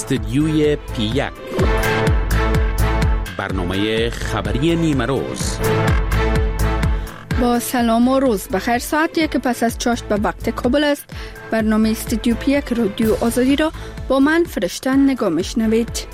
استدیوی پی1 برنامه خبری نیمه روز. با سلام و روز بخیر. ساعت یک پس از چاشت به وقت کابل است. برنامه استدیو پی1 رادیو آزادی را با من فرشتن نگاه میشنوید.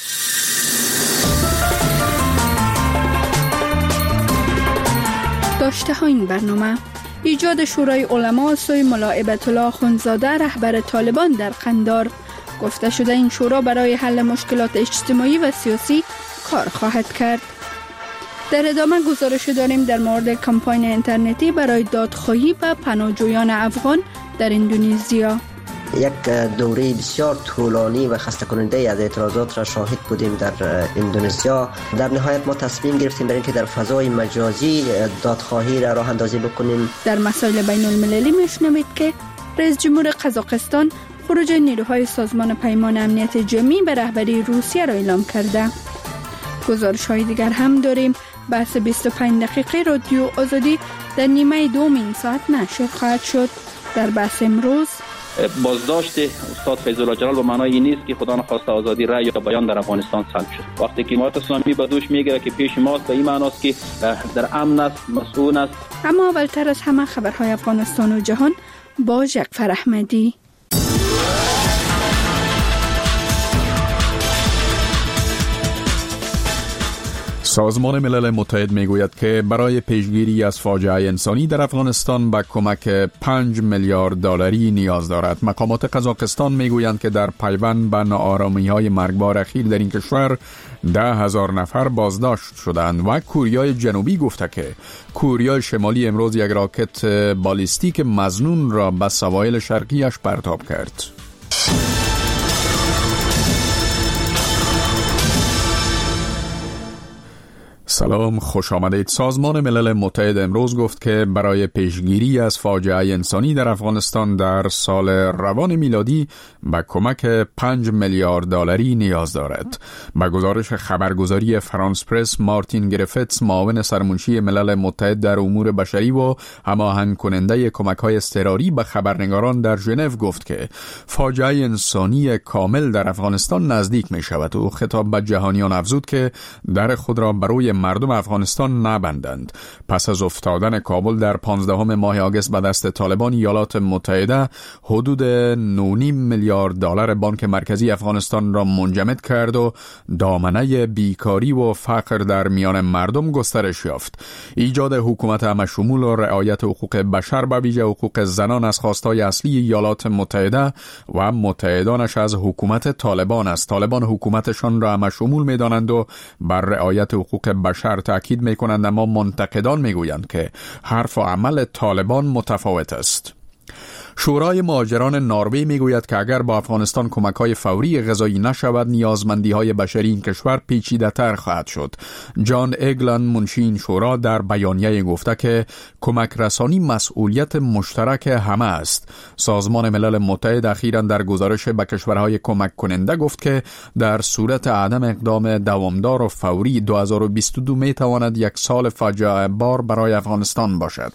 داشته ها این برنامه: ایجاد شورای علما سوی ملا هیبت الله اخندزاده رهبر طالبان در قندار. گفته شده این شورا برای حل مشکلات اجتماعی و سیاسی کار خواهد کرد. در ادامه گزارش داریم در مورد کمپاین اینترنتی برای دادخواهی و پناهجویان افغان در اندونزیا. یک دوره بسیار طولانی و خسته کننده از اعتراضات را شاهد بودیم در اندونزیا. در نهایت ما تصمیم گرفتیم برای اینکه در فضای مجازی دادخواهی را راه اندازی بکنیم. در مسائل بین المللی میشنوید که رئیس جمهور قزاقستان خروج نیروهای سازمان پیمان امنیت جمعی به رهبری روسیه را اعلام کرده. گزارش های دیگر هم داریم. بحث 25 دقیقه رادیو آزادی در نیمه دوم این ساعت نشر خواهد شد. در بحث امروز بازداشت استاد فیض الله جلال به معنای این نیست که خدا نخواسته آزادی رأی یا بیان در افغانستان سلب شد. وقتی که امارت اسلامی به دوش میگیره که پیش ماست، به این معناست که در امن است، مسئول است. اما اولتر از همه خبرهای افغانستان و جهان با جعفر احمدی. سازمان ملل متحد میگوید که برای پیشگیری از فاجعه انسانی در افغانستان به کمک 5 میلیارد دلاری نیاز دارد. مقامات قزاقستان میگویند که در پیوند به ناآرامی‌های مرگبار اخیر در این کشور 10,000 نفر بازداشت شدند و کوریای جنوبی گفته که کوریای شمالی امروز یک راکت بالیستیک مظنون را به سواحل شرقیش پرتاب کرد. سلام، خوش آمدید. سازمان ملل متحد امروز گفت که برای پیشگیری از فاجعه انسانی در افغانستان در سال روان میلادی به کمک 5 میلیارد دلاری نیاز دارد. با گزارش خبرگزاری فرانس پرس، مارتین گریفتس، معاون سرمنشی ملل متحد در امور بشری و هماهنگ کننده کمک‌های اضطراری به خبرنگاران در ژنو گفت که فاجعه انسانی کامل در افغانستان نزدیک می شود و خطاب به جهانیان افزود که در خود را برای مردم افغانستان نبندند. پس از افتادن کابل در 15 ماه آگوست به دست طالبان، ایالات متحده حدود 9.5 میلیارد دلار بانک مرکزی افغانستان را منجمد کرد و دامنه بیکاری و فقر در میان مردم گسترش یافت. ایجاد حکومت همه‌شمول و رعایت حقوق بشر به ویژه حقوق زنان از خواستهای اصلی ایالات متحده و متحدانش از حکومت طالبان است. طالبان حکومتشان را همه‌شمول می‌دانند و بر رعایت حقوق بشر تاکید می‌کنند، اما منتقدان می‌گویند که حرف و عمل طالبان متفاوت است. شورای مهاجران نروژ میگوید که اگر با افغانستان کمک‌های فوری غذایی نشود، نیازمندی‌های بشری این کشور پیچیده‌تر خواهد شد. جان اگلن، منشی این شورا، در بیانیه گفته که کمک رسانی مسئولیت مشترک همه است. سازمان ملل متحد اخیراً در گزارش به کشورهای کمک کننده گفت که در صورت عدم اقدام دوامدار و فوری 2022 میتواند یک سال فاجعه بار برای افغانستان باشد.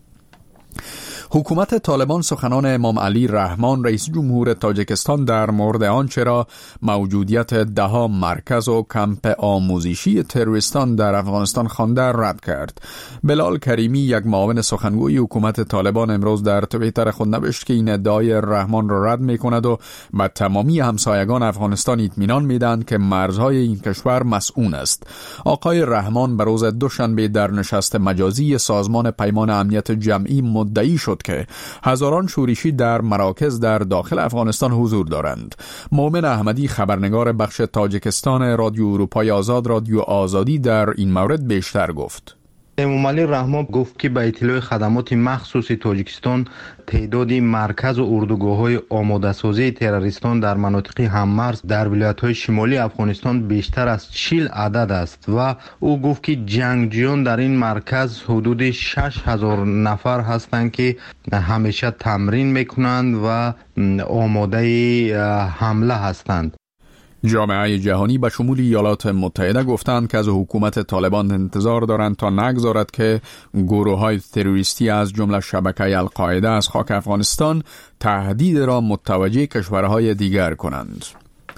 حکومت طالبان سخنان امام علی رحمان، رئیس جمهور تاجیکستان، در مورد آنچه را موجودیت 10 مرکز و کمپ آموزشی تروریستان در افغانستان خوانده رد کرد. بلال کریمی، یک معاون سخنگوی حکومت طالبان، امروز در توییتر خود نوشت که این ادعای رحمان را رد می‌کند و به تمامی همسایگان افغانستان اطمینان می‌دهند که مرزهای این کشور مسئول است. آقای رحمان به روز دوشنبه در نشست مجازی سازمان پیمان امنیت جمعی مدعی شد که هزاران شورشی در مراکز در داخل افغانستان حضور دارند. مومن احمدی، خبرنگار بخش تاجیکستان رادیو اروپای آزاد، رادیو آزادی، در این مورد بیشتر گفت. امام علی رحمان گفت که به اطلاع خدمات مخصوص تاجیکستان تعداد مرکز و اردوگاه‌های آماده‌سازی تروریستان در مناطق هممرز در ولایت‌های شمالی افغانستان بیشتر از 40 عدد است و او گفت که جنگجویان در این مرکز حدود 6,000 نفر هستند که همیشه تمرین می‌کنند و آماده حمله هستند. جامعه جهانی به شمول ایالات متحده گفتند که از حکومت طالبان انتظار دارند تا نگذارد که گروه‌های تروریستی از جمله شبکه القاعده از خاک افغانستان تهدید را متوجه کشورهای دیگر کنند.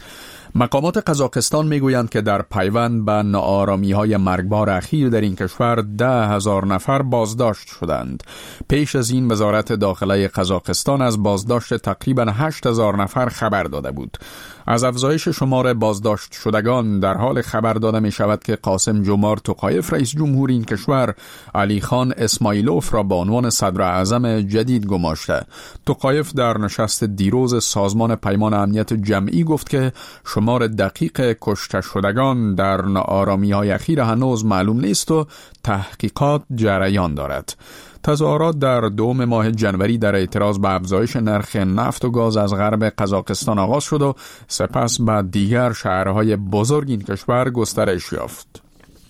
مقامات قزاقستان میگویند که در پیوند به ناآرامی‌های مرگبار اخیر در این کشور 10,000 نفر بازداشت شدند. پیش از این وزارت داخله قزاقستان از بازداشت تقریباً 8,000 نفر خبر داده بود. از افزایش شمار بازداشت شدگان در حال خبر داده می شود که قاسم جومارت توقایف رئیس جمهور این کشور علی خان اسماعیلوف را به عنوان صدر اعظم جدید گماشته. توقایف در نشست دیروز سازمان پیمان امنیت جمعی گفت که شمار دقیق کشته شدگان در ناآرامی‌های اخیر هنوز معلوم نیست و تحقیقات جریان دارد. تظاهرات در 2 ماه جنوری در اعتراض به افزایش نرخ نفت و گاز از غرب قزاقستان آغاز شد و سپس به دیگر شهرهای بزرگ این کشور گسترش یافت.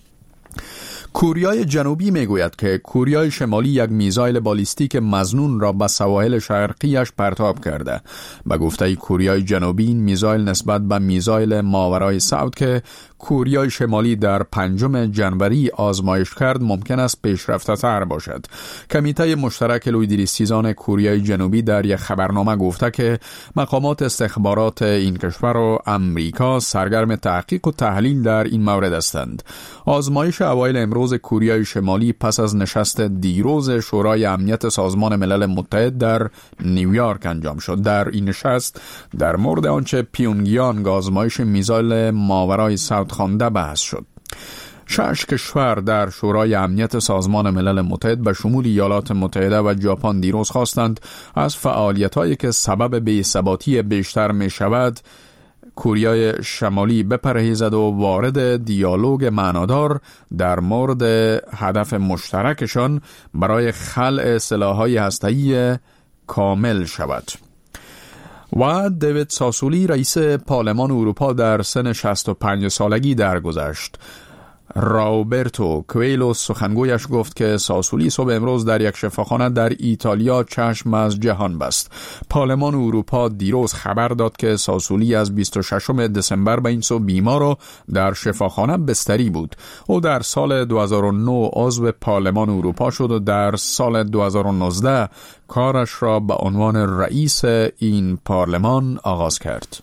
کوریای جنوبی میگوید که کوریای شمالی یک میزایل بالیستیک مظنون را به سواحل شرقیش پرتاب کرده. به گفته کوریای جنوبی این میزایل نسبت به میزایل ماورای سعود که کوریای شمالی در 5 جنوری آزمایش کرد ممکن است پیشرفته تر باشد. کمیته مشترک لویدریستیزان کوریای جنوبی در یک خبرنامه گفته که مقامات استخبارات این کشور و امریکا سرگرم تحقیق و تحلیل در این مورد هستند. آزمایش اوایل امروز کوریای شمالی پس از نشست دیروز شورای امنیت سازمان ملل متحد در نیویورک انجام شد. در این نشست در مورد آنچه پیونگیانگ آزمایش میزایل ماورای سعود خوانده بحث شد. 6 کشور در شورای امنیت سازمان ملل متحد به شمول ایالات متحده و ژاپن دیروز خواستند از فعالیت‌هایی که سبب بی‌ثباتی بیشتر می‌شود کوریای شمالی بپرهیزد و وارد دیالوگ معنادار در مورد هدف مشترکشان برای خلع سلاح‌های هسته‌ای کامل شود. و دیوید ساسولی رئیس پارلمان اروپا در سن 65 سالگی درگذشت. راوبرتو کویلو سخنگویش گفت که ساسولی صبح امروز در یک شفاخانه در ایتالیا چشم از جهان بست. پارلمان اروپا دیروز خبر داد که ساسولی از 26 دسامبر به این سو بیمار و در شفاخانه بستری بود. او در سال 2009 عضو پارلمان اروپا شد و در سال 2019 کارش را به عنوان رئیس این پارلمان آغاز کرد.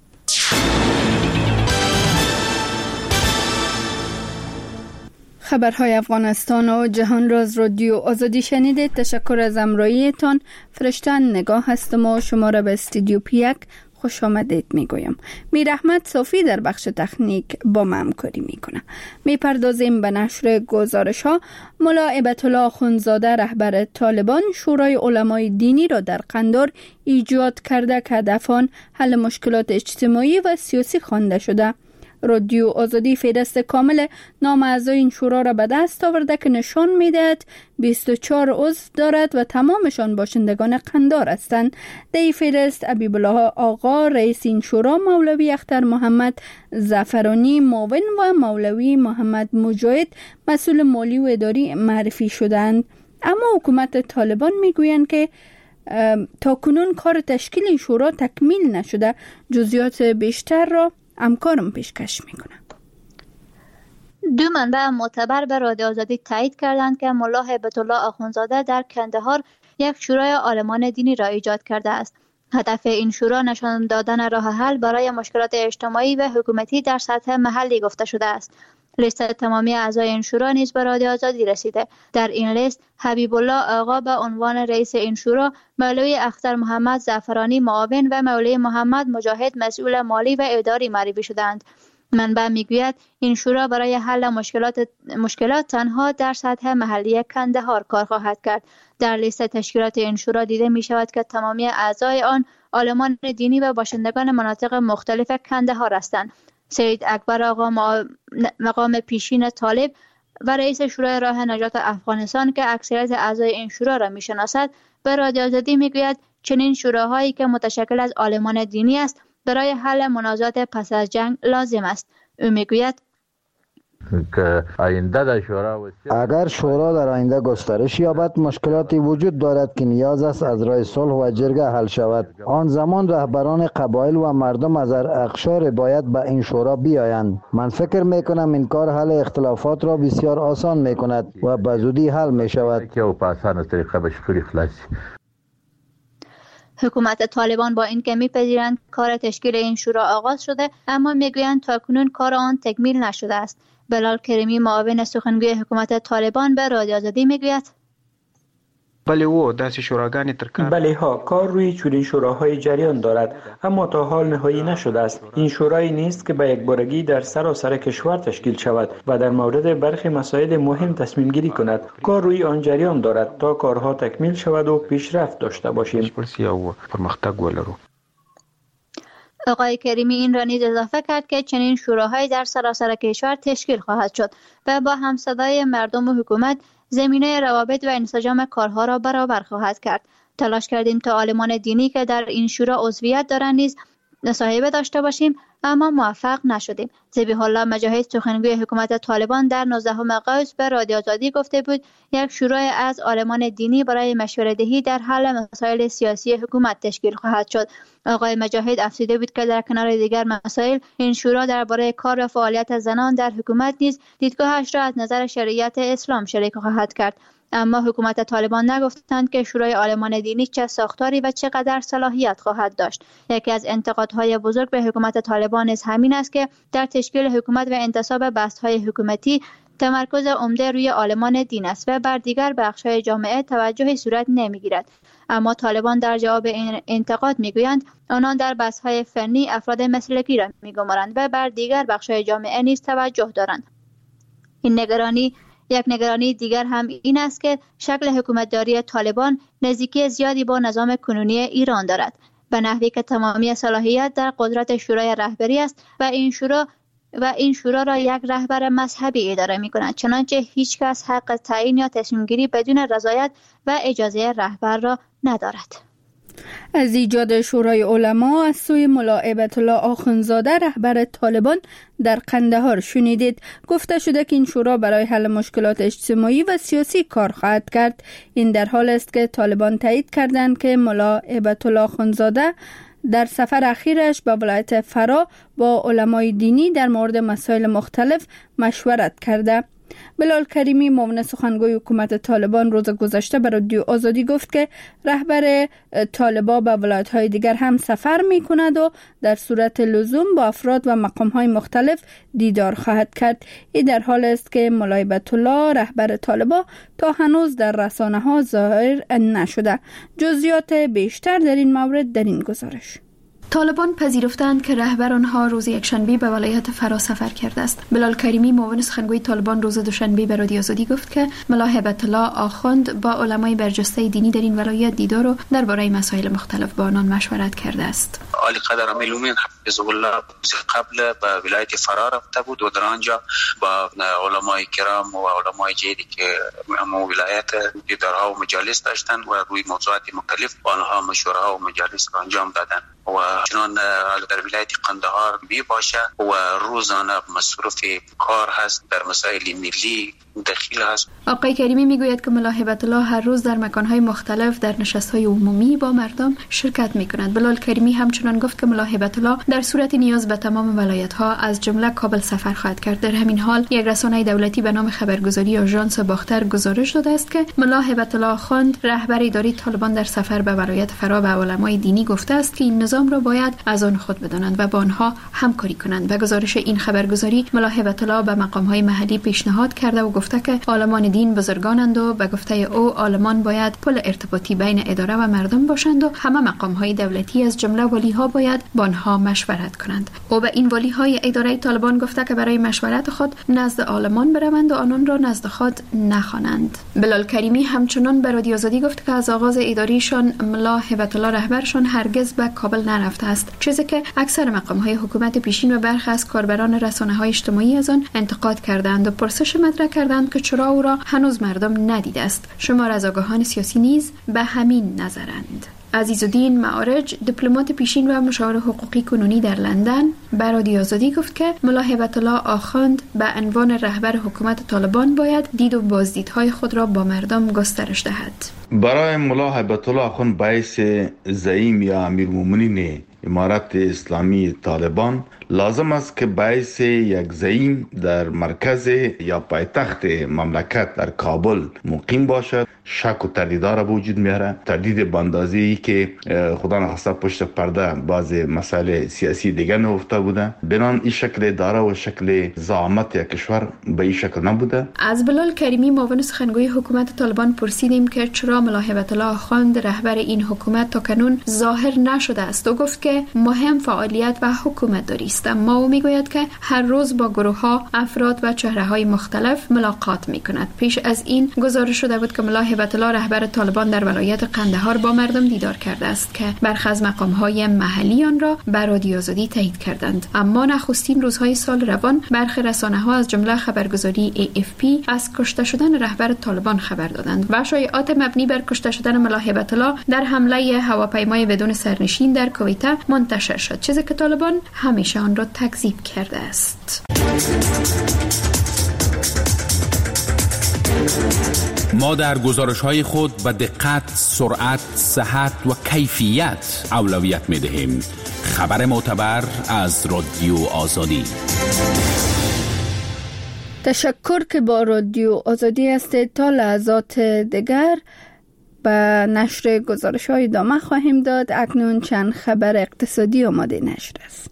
خبرهای افغانستان و جهان را از رادیو آزادی شنیدید. تشکر از همراهیتان. فرشتن نگاه هستم و شما را به استودیو پیک خوش آمدید میگویم. میر احمد صافی در بخش تکنیک با ما همکاری میکنه. میپردازیم به نشر گزارش ها. ملا هیبت‌الله آخوندزاده رهبر طالبان شورای علمای دینی را در قندار ایجاد کرده که هدف آن حل مشکلات اجتماعی و سیاسی خوانده شده. رادیو آزادی فهرست کامل نام اعضای این شورا را به دست آورده که نشان می‌دهد 24 عضو دارد و تمامشان باشندگان قندار هستند. در این فهرست حبیب‌الله آقا رئیس این شورا، مولوی اختر محمد زعفرانی معاون و مولوی محمد مجاهد مسئول مالی و اداری معرفی شدند. اما حکومت طالبان میگویند که تاکنون کار تشکیل این شورا تکمیل نشده. جزئیات بیشتر را همکارم پیشکش میکنه. 2 منبع معتبر به رادیو آزادی تایید کردند که ملا هیبت‌الله آخوندزاده در کندهار یک شورای عالمان دینی را ایجاد کرده است. هدف این شورا نشان دادن راه حل برای مشکلات اجتماعی و حکومتی در سطح محلی گفته شده است. لیست تمامی اعضای این شورا نیز به رادیو آزادی رسیده. در این لیست حبیب الله آقا به عنوان رئیس این شورا، مولوی اختر محمد زعفرانی معاون و مولوی محمد مجاهد مسئول مالی و اداری معرفی شدند. منبع میگوید این شورا برای حل مشکلات تنها در سطح محلی کندهار کار خواهد کرد. در لیست تشکیلات این شورا دیده می شود که تمامی اعضای آن عالمان دینی و باشندگان مناطق مختلف کندهار هستند. سید اکبر آقا مقام پیشین طالب و رئیس شورای راه نجات افغانستان که اکثریت اعضای این شورا را میشناسد به رادیو آزادی میگوید چنین شوراهایی که متشکل از عالمان دینی است برای حل منازعات پس از جنگ لازم است. او میگوید اگر شورا در آینده گسترش یابد، مشکلاتی وجود دارد که نیاز است از راه صلح و جرگه حل شود. آن زمان رهبران قبایل و مردم از هر اقشار باید به این شورا بیایند. من فکر میکنم این کار حل اختلافات را بسیار آسان میکند و به زودی حل میشود. حکومت طالبان با اینکه میپذیرند کار تشکیل این شورا آغاز شده، اما میگویند تاکنون کار آن تکمیل نشده است. بلال کریمی معاون سخنگوی حکومت طالبان به رادیو آزادی میگوید بله ها، کار روی چنین شوراهای جریان دارد، اما تا حال نهایی نشده است. این شورایی نیست که به یک بارگی در سراسر کشور تشکیل شود و در مورد برخی مسائل مهم تصمیم گیری کند. کار روی آن جریان دارد تا کارها تکمیل شود و پیشرفت داشته باشیم. آقای کریمی این را نیز اضافه کرد که چنین شوراهایی در سراسر کشور تشکیل خواهد شد و با همصدای مردم و حکومت زمینه روابط و انسجام کارها را برابر خواهد کرد. تلاش کردیم تا عالمان دینی که در این شورا عضویت دارند نیز مصاحبه داشته باشیم، اما موفق نشدیم. ذبیح الله مجاهد سخنگوی حکومت طالبان در 19 قوس به رادیو آزادی گفته بود یک شورای از عالمان دینی برای مشوره‌دهی در حل مسائل سیاسی حکومت تشکیل خواهد شد. آقای مجاهد افزوده بود که در کنار دیگر مسائل این شورا درباره کار و فعالیت زنان در حکومت نیز دیدگاهش را از نظر شریعت اسلام شریک خواهد کرد. اما حکومت طالبان نگفتند که شورای عالمان دینی چه ساختاری و چقدر صلاحیت خواهد داشت. یکی از انتقادهای بزرگ به حکومت طالبان نیز همین است که در تشکیل حکومت و انتصاب بست‌های حکومتی تمرکز عمده روی عالمان دین است و بر دیگر بخش‌های جامعه توجهی صورت نمی‌گیرد. اما طالبان در جواب این انتقاد می‌گویند آنان در بحث‌های فنی افراد مسلکی را می‌گمارند و بر دیگر بخش‌های جامعه نیز توجه دارند. یک نگرانی دیگر هم این است که شکل حکومتداری طالبان نزدیکی زیادی با نظام کنونی ایران دارد، به نحوی که تمامی صلاحیت در قدرت شورای رهبری است و این شورا را یک رهبر مذهبی اداره می‌کند، چنانچه هیچ کس حق تعیین یا تصمیم گیری بدون رضایت و اجازه رهبر را ندارد. از ایجاد شورای علما از سوی ملا هیبت الله آخوندزاده رهبر طالبان در قندهار شنیدید. گفته شده که این شورا برای حل مشکلات اجتماعی و سیاسی کار خواهد کرد. این در حال است که طالبان تایید کردند که ملا هیبت الله آخوندزاده در سفر اخیرش به ولایت فرا با علمای دینی در مورد مسائل مختلف مشورت کرده. بلال کریمی معاون سخنگوی حکومت طالبان روز گذشته به رادیو آزادی گفت که رهبر طالبان به ولایت‌های دیگر هم سفر می‌کند و در صورت لزوم با افراد و مقام‌های مختلف دیدار خواهد کرد. این در حال است که ملا هیبت الله رهبر طالبان تا هنوز در رسانه‌ها ظاهر نشده. جزئیات بیشتر در این مورد در این گزارش. طالبان پذیرفتند که رهبر آنها روز یکشنبه به ولایت فرا سفر کرده است. بلال کریمی معاون سخنگوی طالبان روز دوشنبه به رادیو آزادی گفت که ملا هیبت الله آخوند با علمای برجسته دینی در این ولایت دیدار و درباره مسائل مختلف با آنان مشورت کرده است. عالی قدر امیلومین حفظ الله قبل به ولایت فرا رفته بود و در آنجا با علمای کرام و علمای جدی که همون ولایت دیدارها و مجالس داشتند و روی موضوعات مختلف با آنها مشوره‌ها و مجالس را انجام دادند و چنان در ولایت قندهار می باشه و روزانه مصروف کار هست در مسائل ملی دخیل هست. آقای کریمی میگوید که ملا هیبت الله هر روز در مکانهای مختلف در نشستهای عمومی با مردم شرکت میکند. بلال کریمی همچنان گفت که ملا هیبت الله در صورت نیاز به تمام ولایت‌ها از جمله کابل سفر خواهد کرد. در همین حال یک رسانه دولتی به نام خبرگزاری آژانس باختر گزارش داده است که ملا هیبت الله آخوند رهبر اداره طالبان در سفر به ولایت فرا به علمای دینی گفته است که این نظام را باید از آن خود بدانند و با آنها همکاری کنند. به گزارش این خبرگزاری ملا هیبت الله به مقام‌های محلی پیشنهاد کرده و گفته که عالمان دین بزرگانند و به گفته او عالمان باید پل ارتباطی بین اداره و مردم باشند و همه مقام‌های دولتی از جمله والی‌ها باید با آنها مشورت کنند. او به این والی‌های اداره طالبان گفته که برای مشورت خود نزد عالمان بروند و آنان را نزد خود نخوانند. بلال کریمی همچنان به رادیو آزادی گفت که از آغاز اداریشان ملا هیبت الله رهبرشان هرگز به کابل نرفته است، چیزی که اکثر مقام‌های حکومت پیشین و برخی از کاربران رسانه‌های اجتماعی از آن انتقاد کردند و پرسش مطرح کردند که چرا او را هنوز مردم ندیده است. شمار از آگاهان سیاسی نیز به همین نظرند. عزیزالدین معارج دیپلمات پیشین و مشاور حقوقی کنونی در لندن به رادیو آزادی گفت که ملا هیبت الله آخوند به عنوان رهبر حکومت طالبان باید دید و بازدیدهای خود را با مردم گسترش دهد. برای ملا هیبت الله آخوند باعث زعیم یا امیرالمومنین امارت اسلامی طالبان لازم است که باعث یک زعیم در مرکز یا پایتخت مملکت در کابل مقیم باشد. شک و تردیدها را وجود میاره، تردید باندازی که خدا نخواسته پشت پرده بعض مسائل سیاسی دیگر نهفته بوده. بنان این شکل اداره و شکل زعامت یک کشور به این شکل نبوده. از بلال کریمی معاون سخنگوی حکومت طالبان پرسیدیم که چرا ملا هیبت الله آخوند رهبر این حکومت تا کنون ظاهر نشده است و گفت که مهم فعالیت و حکومت داری است، اما او میگوید که هر روز با گروه ها، افراد و چهره های مختلف ملاقات میکند. پیش از این گزارش شده بود که ملا هیبت الله رهبر طالبان در ولایت قندهار با مردم دیدار کرده است که برخی از مقام های محلی آن را به رادیو آزادی تایید کردند. اما نخستین روزهای سال روان برخی رسانه ها از جمله خبرگزاری AFP از کشته شدن رهبر طالبان خبر دادند و شایعات مبنی بر کشته شدن ملا هیبت الله در حمله هواپیمای بدون سرنشین در کویته منتشر شد، چیزی که طالبان همیشه آن را تکذیب کرده است. ما در گزارش‌های خود به دقت، سرعت، صحت و کیفیت اولویت می‌دهیم. خبر معتبر از رادیو آزادی. تشکر که با رادیو آزادی هستید. تا لحظات دیگر به نشر گزارش‌های ادامه خواهیم داد. اکنون چند خبر اقتصادی آماده نشر است.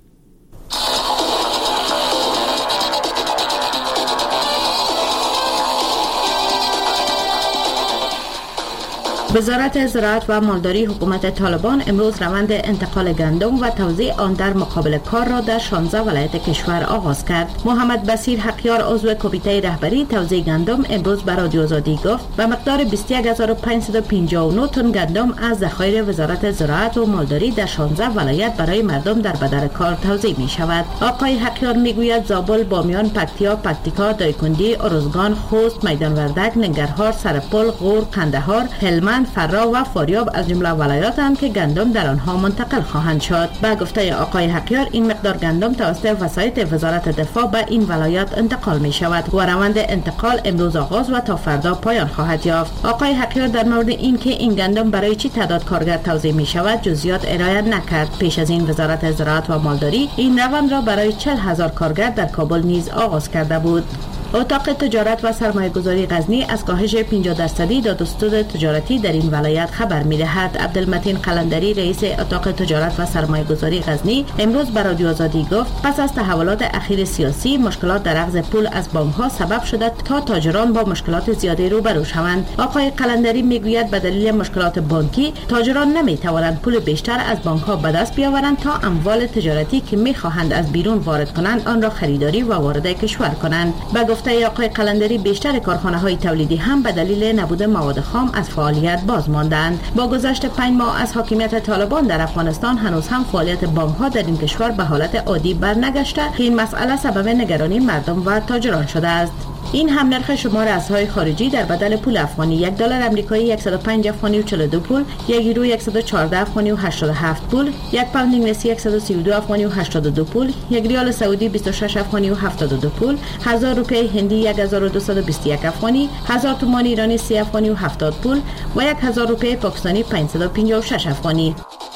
وزارت زراعت و مالداری حکومت طالبان امروز روند انتقال گندم و توزیع آن در مقابل کار را در 16 ولایت کشور آغاز کرد. محمد بصیر حقیار عضو کمیته رهبری توزیع گندم امروز به رادیو آزادی گفت به مقدار 21559 تن گندم از ذخایر وزارت زراعت و مالداری در 16 ولایت برای مردم در بدر کار توزیع می شود. آقای حقیار می گوید زابل، بامیان، پکتیکا، دایکنډی، ارزگان، خوست، میدان وردک، ننگرهار، سرپل، غور، قندهار، هلمند، فرا و فاریاب از جمله ولایاتند که گندم در آنها منتقل خواهند شد. با گفته آقای حقیار این مقدار گندم توسط وسایط وزارت دفاع به این ولایات انتقال می شود و روند انتقال امروز آغاز و تا فردا پایان خواهد یافت. آقای حقیار در مورد اینکه این گندم برای چه تعداد کارگر توزیع می شود جزئیات ارائه نکرد. پیش از این وزارت زراعت و مالداری این روند را برای 40,000 کارگر در کابل نیز آغاز کرده بود. اتاق تجارت و سرمایه‌گذاری غزنی از کاهش 50% دادستود تجارتی در این ولایت خبر می‌دهد. عبدالمتین قلندری رئیس اتاق تجارت و سرمایه‌گذاری غزنی امروز به رادیو آزادی گفت پس از تحولات اخیر سیاسی مشکلات در اخذ پول از بانک‌ها سبب شده تا تاجران با مشکلات زیادی روبرو شوند. آقای قلندری میگوید به دلیل مشکلات بانکی تاجران نمی‌توانند پول بیشتر از بانک‌ها به دست بیاورند تا اموال تجارتی که می‌خواهند از بیرون وارد کنند آن را خریداری و وارد کشور کنند. گفته آقای قلندری بیشتر کارخانه‌های تولیدی هم به دلیل نبود مواد خام از فعالیت باز ماندند. با گذشت 5 ماه از حاکمیت طالبان در افغانستان هنوز هم فعالیت بانک‌ها در این کشور به حالت عادی برنگشته که این مسئله سبب نگرانی مردم و تاجران شده است. این هم نرخ شمار ارزهای خارجی در بدل پول افغانی: 1 دلار آمریکایی 105 افغانی و 42 پول، 1 یورو 114 افغانی و 87 پول، 1 پوند انگلیسی 132 افغانی و 82 پول، 1 ریال سعودی 26 افغانی و 72 پول، 1000 روپیه هندی 1221 افغانی، 1000 تومان ایرانی 30 افغانی و 70 پول و 1000 روپیه پاکستانی 556 افغانی.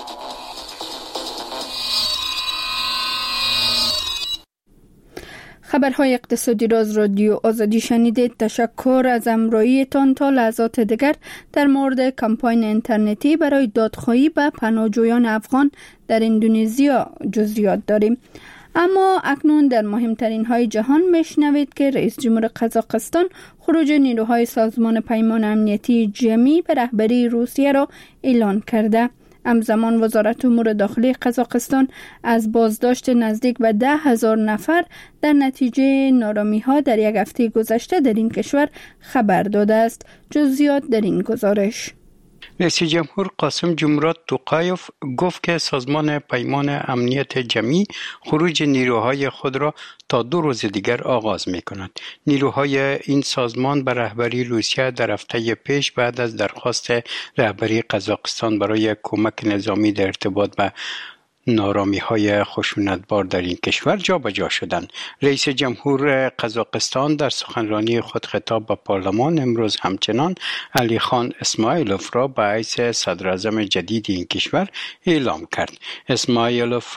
خبرهای اقتصادی را از رادیو آزادی شنیدید. تشکر از همراهیتان. تا لحظات دیگر در مورد کمپاین اینترنتی برای دادخواهی به پناهجویان افغان در اندونزیا جزئیات داریم. اما اکنون در مهمترین های جهان میشنوید که رئیس جمهور قزاقستان خروج نیروهای سازمان پیمان امنیتی جمعی به رهبری روسیه را اعلان کرده. همزمان وزارت امور داخلی قزاقستان از بازداشت نزدیک به 10,000 نفر در نتیجه نارامی‌ها در یک هفته گذشته در این کشور خبر داده است. جزئیات در این گزارش. رئیس جمهور قاسم جمرات توقایف گفت که سازمان پیمان امنیت جمعی خروج نیروهای خود را تا 2 روز دیگر آغاز می کند. نیروهای این سازمان به رهبری روسیه در هفته پیش بعد از درخواست رهبری قزاقستان برای کمک نظامی در ارتباط به نارامی‌های خشونتبار در این کشور جابجا شدند. رئیس جمهور قزاقستان در سخنرانی خود خطاب به پارلمان امروز همچنان علی خان اسماعیلوف را به حیث صدر اعظم جدید این کشور اعلام کرد. اسماعیلوف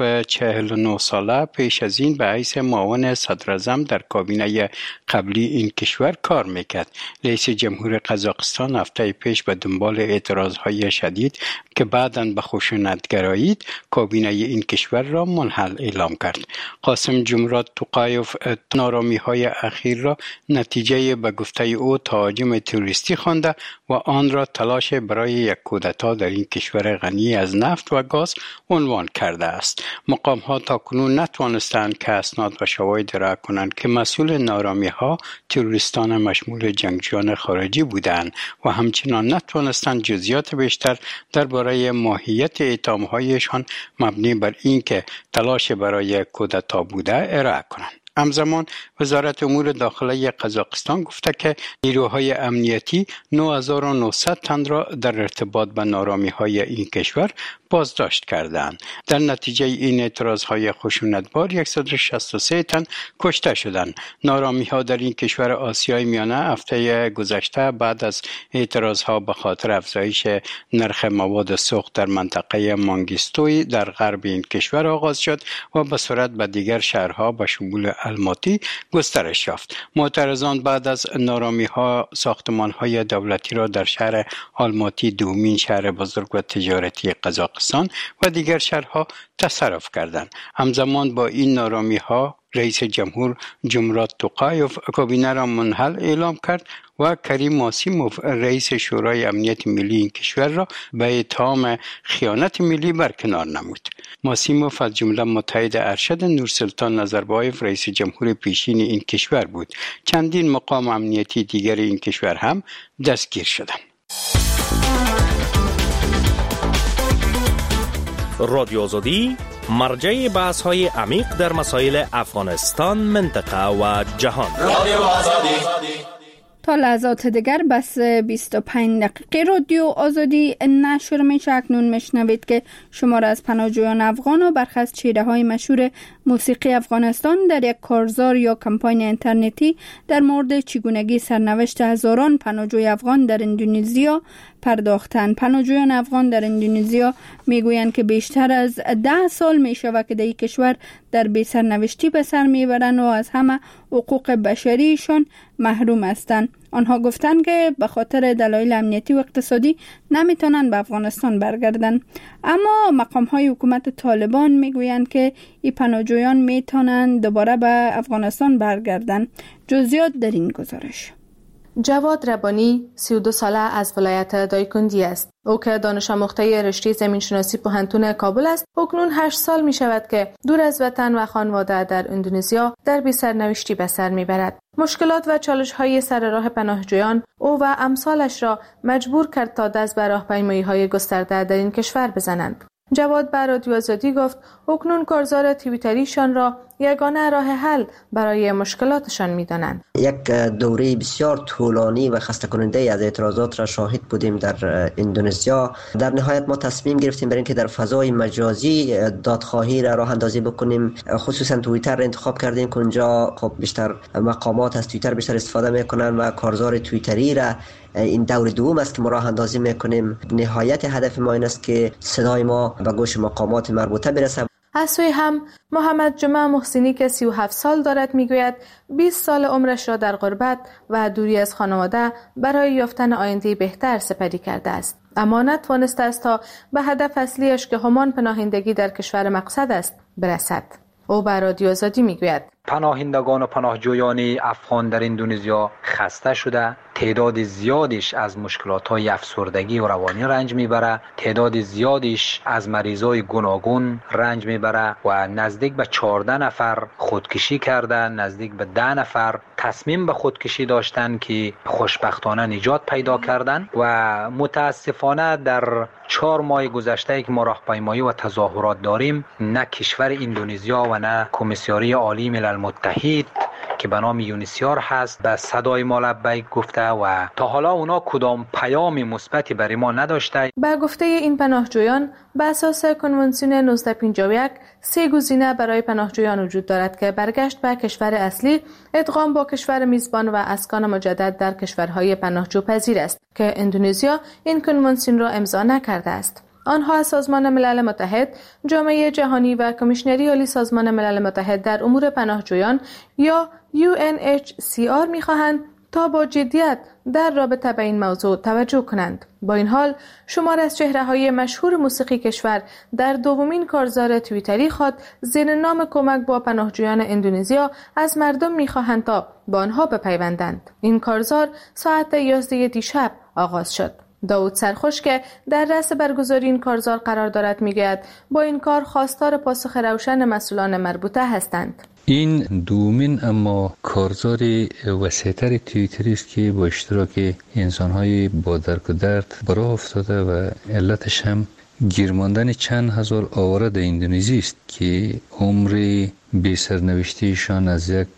49 ساله پیش از این به حیث معاون صدر اعظم در کابینه قبلی این کشور کار میکرد. رئیس جمهور قزاقستان هفته پیش به دنبال اعتراضهای شدید که بعداً به خشونتگرایی کابینه این کشور را منحل اعلام کرد. قاسم جمرات توقایف نارامی‌های اخیر را نتیجه به گفته او تهاجم تروریستی خوانده و آن را تلاش برای یک کودتا در این کشور غنی از نفت و گاز عنوان کرده است. مقام‌ها تاکنون نتوانستند که اسناد و شواهد را کنند که مسئول نارامی‌ها تروریستان مشمول جنگجویان خارجی بودند و همچنان نتوانستند جزئیات بیشتر درباره ماهیت اتهام‌هایشان مبنی بر اینکه تلاش برای کودتا بوده ارائه کنند. همزمان وزارت امور داخلی قزاقستان گفته که نیروهای امنیتی 9900 تن را در ارتباط با نارامی‌های این کشور بازداشت کردند. در نتیجه این اعتراضهای خشونتبار 163 تن کشته شدند. نارامی‌ها در این کشور آسیای میانه هفته گذشته بعد از اعتراضها به خاطر افزایش نرخ مواد سوخت در منطقه مانگیستوی در غرب این کشور آغاز شد و به سرعت به دیگر شهرها به شمول الماتی گسترش یافت. معترضان بعد از نارامی‌ها ساختمان‌های دولتی را در شهر آلماتی، دومین شهر بزرگ و تجارتی قزاقستان و دیگر شهرها تصرف کردند. همزمان با این نارامی‌ها رئیس جمهور جمرات توقایف کابینه را منحل اعلام کرد و کریم ماسیموف رئیس شورای امنیت ملی این کشور را به اتهام خیانت ملی برکنار نمود. ماسیموف از جمله متحد ارشد نورسلطان نظربایف رئیس جمهور پیشین این کشور بود. چندین مقام امنیتی دیگر این کشور هم دستگیر شدند. رادیو آزادی مرجع بحث‌های عمیق در مسائل افغانستان، منطقه و جهان. رادیو آزادی. تا لحظات دیگر بس 25 دقیقه رادیو آزادی نشر میشه. اکنون میشنوید که شمار از پناهجویان افغان و برخی از چهره‌های مشهور موسیقی افغانستان در یک کارزار یا کمپاین اینترنتی در مورد چگونگی سرنوشت هزاران پناهجوی افغان در اندونزیا پرداختند. پناهجویان افغان در اندونزیا میگویند که بیشتر از 10 سال میشود که در این کشور در بی‌سرنوشتی به سر میبرند و از همه حقوق بشریشان محروم هستند. آنها گفتند که به خاطر دلایل امنیتی و اقتصادی نمیتونن به افغانستان برگردن. اما مقام‌های حکومت طالبان میگویند که این پناهجویان میتونن دوباره به افغانستان برگردن. جزئیات در این گزارش. جواد ربانی 32 ساله از ولایت دایکندی است. او که دانش آموخته رشته زمینشناسی پوهنتون کابل است، اکنون 8 سال می شود که دور از وطن و خانواده در اندونزیا در بی سرنوشتی به سر می برد. مشکلات و چالش‌های سر راه پناهجویان او و امثالش را مجبور کرد تا دست به راهپیمایی‌های گسترده در این کشور بزنند. جواد به رادیو آزادی گفت اکنون کارزار توییتریشان را یگانه راه حل برای مشکلاتشان می‌دانند. یک دوره بسیار طولانی و خسته کننده از اعتراضات را شاهد بودیم در اندونزیا. در نهایت ما تصمیم گرفتیم برای اینکه در فضای مجازی دادخواهی را راه اندازی بکنیم. خصوصا توییتر را انتخاب کردیم که اونجا خب بیشتر مقامات از توییتر بیشتر استفاده میکنن و کارزار توییتری را این دور دوم است که ما راه اندازی میکنیم. نهایت هدف ما این است که صدای ما به گوش مقامات مربوطه برسه. از سوی هم محمد جمعه محسنی که 37 سال دارد میگوید 20 سال عمرش را در غربت و دوری از خانواده برای یافتن آینده بهتر سپری کرده است، اما نتوانسته است تا به هدف اصلیش که همان پناهندگی در کشور مقصد است برسد. او به رادیو آزادی میگوید پناهندگان و پناهجویان افغان در اندونزیا خسته شده، تعداد زیادیش از مشکلات‌های افسردگی و روانی رنج میبره، تعداد زیادیش از مریضای گوناگون رنج میبره و نزدیک به 14 نفر خودکشی کردن، نزدیک به 10 نفر تصمیم به خودکشی داشتن که خوشبختانه نجات پیدا کردن و متاسفانه در 4 ماه گذشته که ما راهپیمایی و تظاهرات داریم، نه کشور اندونزیا و نه کمیسیون عالی ملل متحد که به نام یونیسیار هست به صدای ما لبیک گفته و تا حالا اونا کدام پیام مثبتی برای ما نداشته. به گفته این پناهجویان به اساس کنوانسیون 1951 سه گزینه برای پناهجویان وجود دارد که برگشت به کشور اصلی، ادغام با کشور میزبان و اسکان مجدد در کشورهای پناهجو پذیر است که اندونزیا این کنوانسیون را امضا نکرده است. آنها از سازمان ملل متحد، جامعه جهانی و کمیشنری عالی سازمان ملل متحد در امور پناهجویان یا UNHCR می‌خواهند تا با جدیت در رابطه به این موضوع توجه کنند. با این حال شمار از چهره‌های مشهور موسیقی کشور در دومین کارزار توییتری خود زیر نام کمک با پناهجویان اندونزیا از مردم می‌خواهند تا با آنها بپیوندند. این کارزار ساعت 11 دیشب آغاز شد. داود سرخوش که در رأس برگزاری این کارزار قرار دارد میگوید با این کار خواستار پاسخ روشن مسئولان مربوطه هستند. این دومین اما کارزار وسیع‌تر توییتری است که با اشتراک انسان‌های با درک و درد براه افتاده و علتش هم گیر ماندن چند هزار آواره در اندونزی است که عمر بی سرنوشتیشان از یک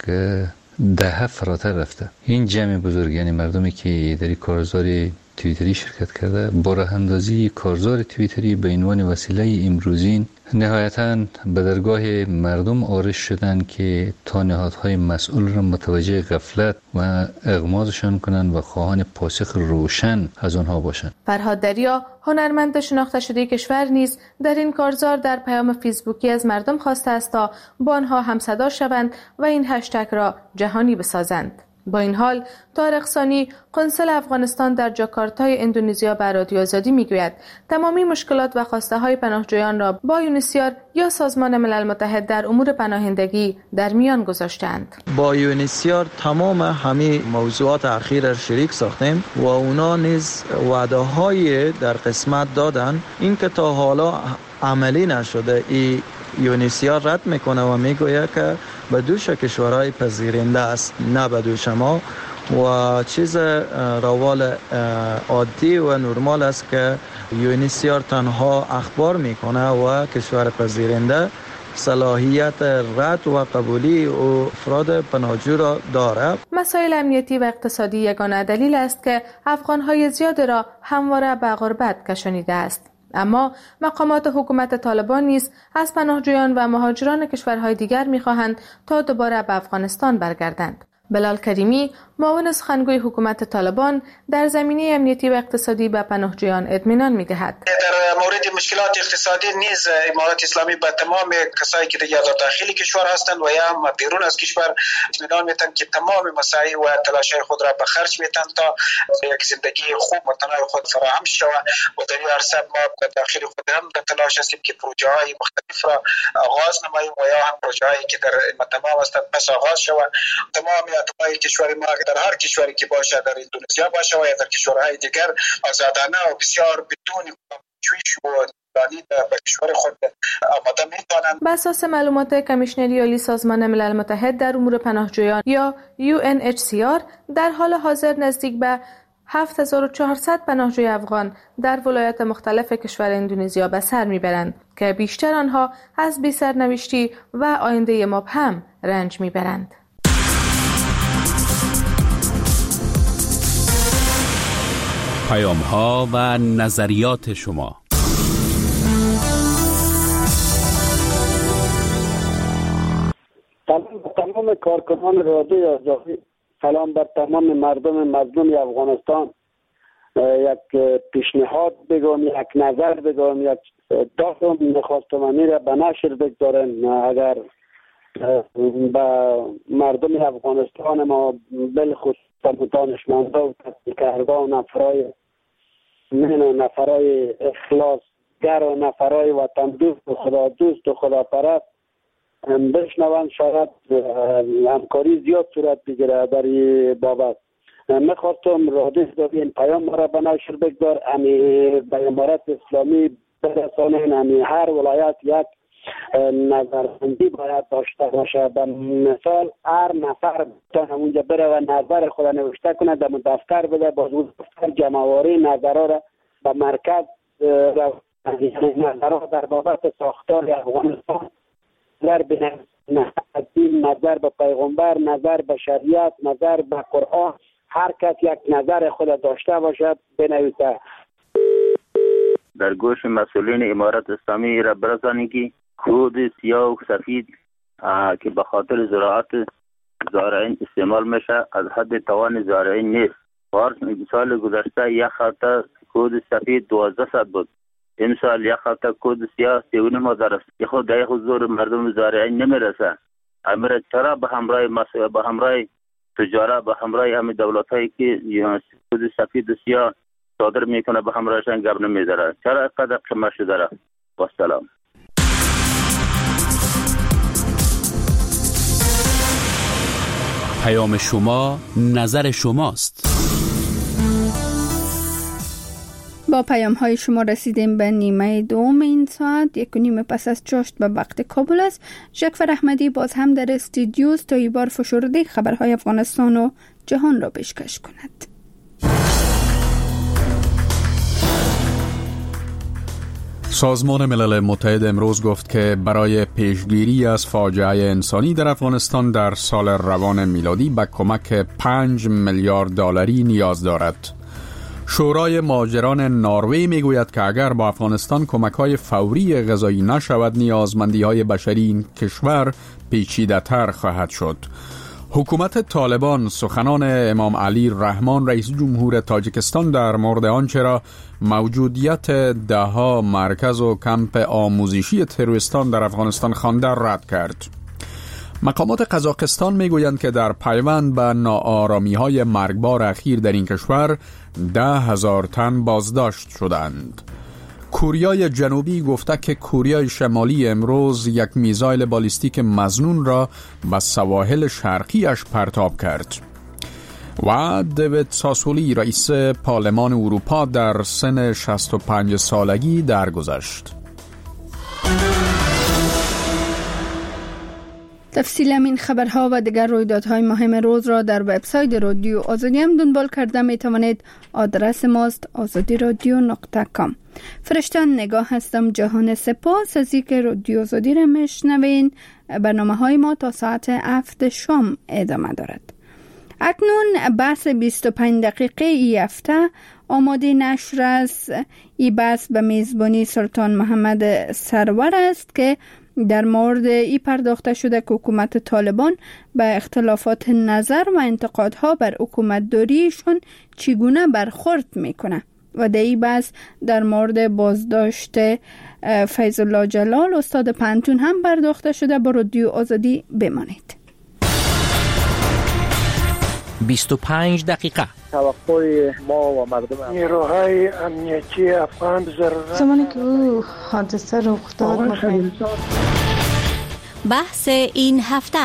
دهه فراتر رفته. این جمع بزرگ یعنی مردمی که در کارزار توییتری شرکت کرده با راه اندازی کارزار توییتری به عنوان وسیله امروزین نهایتاً به درگاه مردم آرش شدند که تا نهادهای مسئول را متوجه غفلت و اغمازشان کنند و خواهان پاسخ روشن از آنها باشند. فرهاد دریا، هنرمند شناخته شده کشور نیز در این کارزار در پیام فیسبوکی از مردم خواسته است تا با آنها همصدا شوند و این هشتگ را جهانی بسازند. با این حال طارق ثانی قنصل افغانستان در جاکارتای اندونزیا به رادیو آزادی میگوید تمامی مشکلات و خواسته های پناهجویان را با یونیسیار یا سازمان ملل متحد در امور پناهندگی در میان گذاشتند. با یونیسیار تمام همه موضوعات اخیر شریک ساختیم و اونا نیز وعده های در قسمت دادن. این که تا حالا عملی نشده ای یونیسیار رد میکنه و میگویه که به دوش کشورهای پذیرنده است، نه به دوش ما، و چیز روال عادی و نرمال است که یونیسیار تنها اخبار میکنه و کشور پذیرنده صلاحیت رد و قبولی و افراد پناهجو را دارد. مسائل امنیتی و اقتصادی یگانه دلیل است که افغانهای زیاد را همواره به غربت کشانیده است. اما مقامات حکومت طالبان نیز از پناهجویان و مهاجران کشورهای دیگر می‌خواهند تا دوباره به افغانستان برگردند. بلال کریمی، معاون سخنگوی حکومت طالبان، در زمینه امنیتی و اقتصادی به پناهجویان اطمینان می‌دهد. در مورد مشکلات اقتصادی نیز امارات اسلامی به تمام کسایی که در داخل کشور هستند و یا هم بیرون از کشور اطمینان میدن که تمام مساعی و تلاش‌های خود را به خرج میتن تا یک زندگی خوب متنوع خود فراهم شود و در این عرصه ما داخل خود هم در تلاش هستیم که پروژه‌های مختلف را آغاز نماییم و یا هم پروژه‌هایی که در تمام هستند پس آغاز شود. تمام اتباع کشور ما در هر کشوری که باشه، در اندونزیا باشه و یا در کشورهای دیگر، آزادانه و بسیار بدون تشویش و به کشور خود آماده می‌توانند. بر اساس معلومات کمیشنری عالی سازمان ملل متحد در امور پناهجویان یا UNHCR در حال حاضر نزدیک به 7400 پناهجوی افغان در ولایات مختلف کشور اندونزیا به سر میبرند که بیشتر آنها از بی‌سرنوشتی و آینده مبهم رنج میبرند. پیام‌ها و نظریات شما. تمام کارکنان رادیو آزادی، سلام بر تمام مردم مظلوم افغانستان. یک پیشنهاد بگم، یک نظر بگم، یک داستان میخواستم را به نشر بگذارن. اگر به مردم افغانستان ما بالخصوص دانشمندا و تحقیقگران و نفرای اخلاصگر و نفرای وطن دوست و خدا دوست و خدا پرست بشنوند، شاید همکاری زیاد صورت بگیره در این بابت. میخواستم رادیو این پیام را به نشر بگذار، به امارت اسلامی برسانین. هر ولایت یک نظربندی باید داشته باشه. به مثال هر نفر بتونه اونجا بره و نظر خود نوشته کنه، در دفتر بده، باز اون دفتر جمع‌آوری نظرها را به مرکز نظرها در بابت ساختار افغانستان در بینه نظر به پیغمبر، نظر به شریعت، نظر به قرآن، هر کس یک نظر خود داشته باشد بنویسه. در گوش مسئولین امارت اسلامی را برسانید که کود سیاه و سفید که به خاطر زراعت زارعین استعمال میشه از حد توان زارعین نیست. پارس سال گذشته یک هفته کود سفید 1200 بود، امسال یک هفته کود سیاه 39,000 است. خود در حضور مردم زارعین نمیرسه. امر چرا به همراه تجارت، به همراه همه دولت هایی که کود سفید و سیاه صادر میکنه به همراهشان گپ نمیداره؟ چرا اینقدر قیمت شده داره؟ و سلام. پیام شما نظر شماست. با پیام های شما رسیدیم به نیمه دوم این ساعت. 1:30 پس از چاشت به وقت کابل است. جعفر احمدی باز هم در استودیو است تا این بار فشرده خبرهای افغانستان و جهان را پیشکش کند. سازمان ملل متحد امروز گفت که برای پیشگیری از فاجعه انسانی در افغانستان در سال روان میلادی به کمک 5 میلیارد دلاری نیاز دارد. شورای مهاجران نروژ میگوید که اگر با افغانستان کمک‌های فوری غذایی نشود، نیازمندی‌های بشری این کشور پیچیده‌تر خواهد شد. حکومت طالبان سخنان امام علی رحمان رئیس جمهور تاجیکستان در مورد آنچه را موجودیت ده‌ها مرکز و کمپ آموزشی تروریستان در افغانستان خوانده رد کرد. مقامات قزاقستان میگویند که در پیوند به ناآرامی‌های مرگبار اخیر در این کشور 10,000 تن بازداشت شدند. کوریای جنوبی گفته که کوریای شمالی امروز یک میزایل بالیستیک مظنون را به سواحل شرقیش پرتاب کرد. و دیوید ساسولی رئیس پارلمان اروپا در سن 65 سالگی درگذشت. تفصیل این خبرها و دیگر رویدادهای مهم روز را در وبسایت رادیو آزادی هم دنبال کرده می توانید. آدرس ماست azadiradio.com. فرشتان نگاه هستم. جهان سپاس از اینکه رادیو آزادی را میشنوین. برنامه های ما تا ساعت 7 شام ادامه دارد. اکنون بحث 25 دقیقه ای هفته آماده نشر است. این بحث به میزبانی سلطان محمد سرور است که در مورد ای پرداخته شده که حکومت طالبان به اختلافات نظر و انتقادها بر حکومت داریشون چگونه برخورد میکنه و در این بحث در مورد بازداشت فیض الله جلال استاد پنتون هم پرداخته شده. با رادیو آزادی بمانید. 25 دقیقه توقع ما و مردم نیروهای امنیتی افغان ضرورت زمانی که او حادثه رخ داد. بحث این هفته.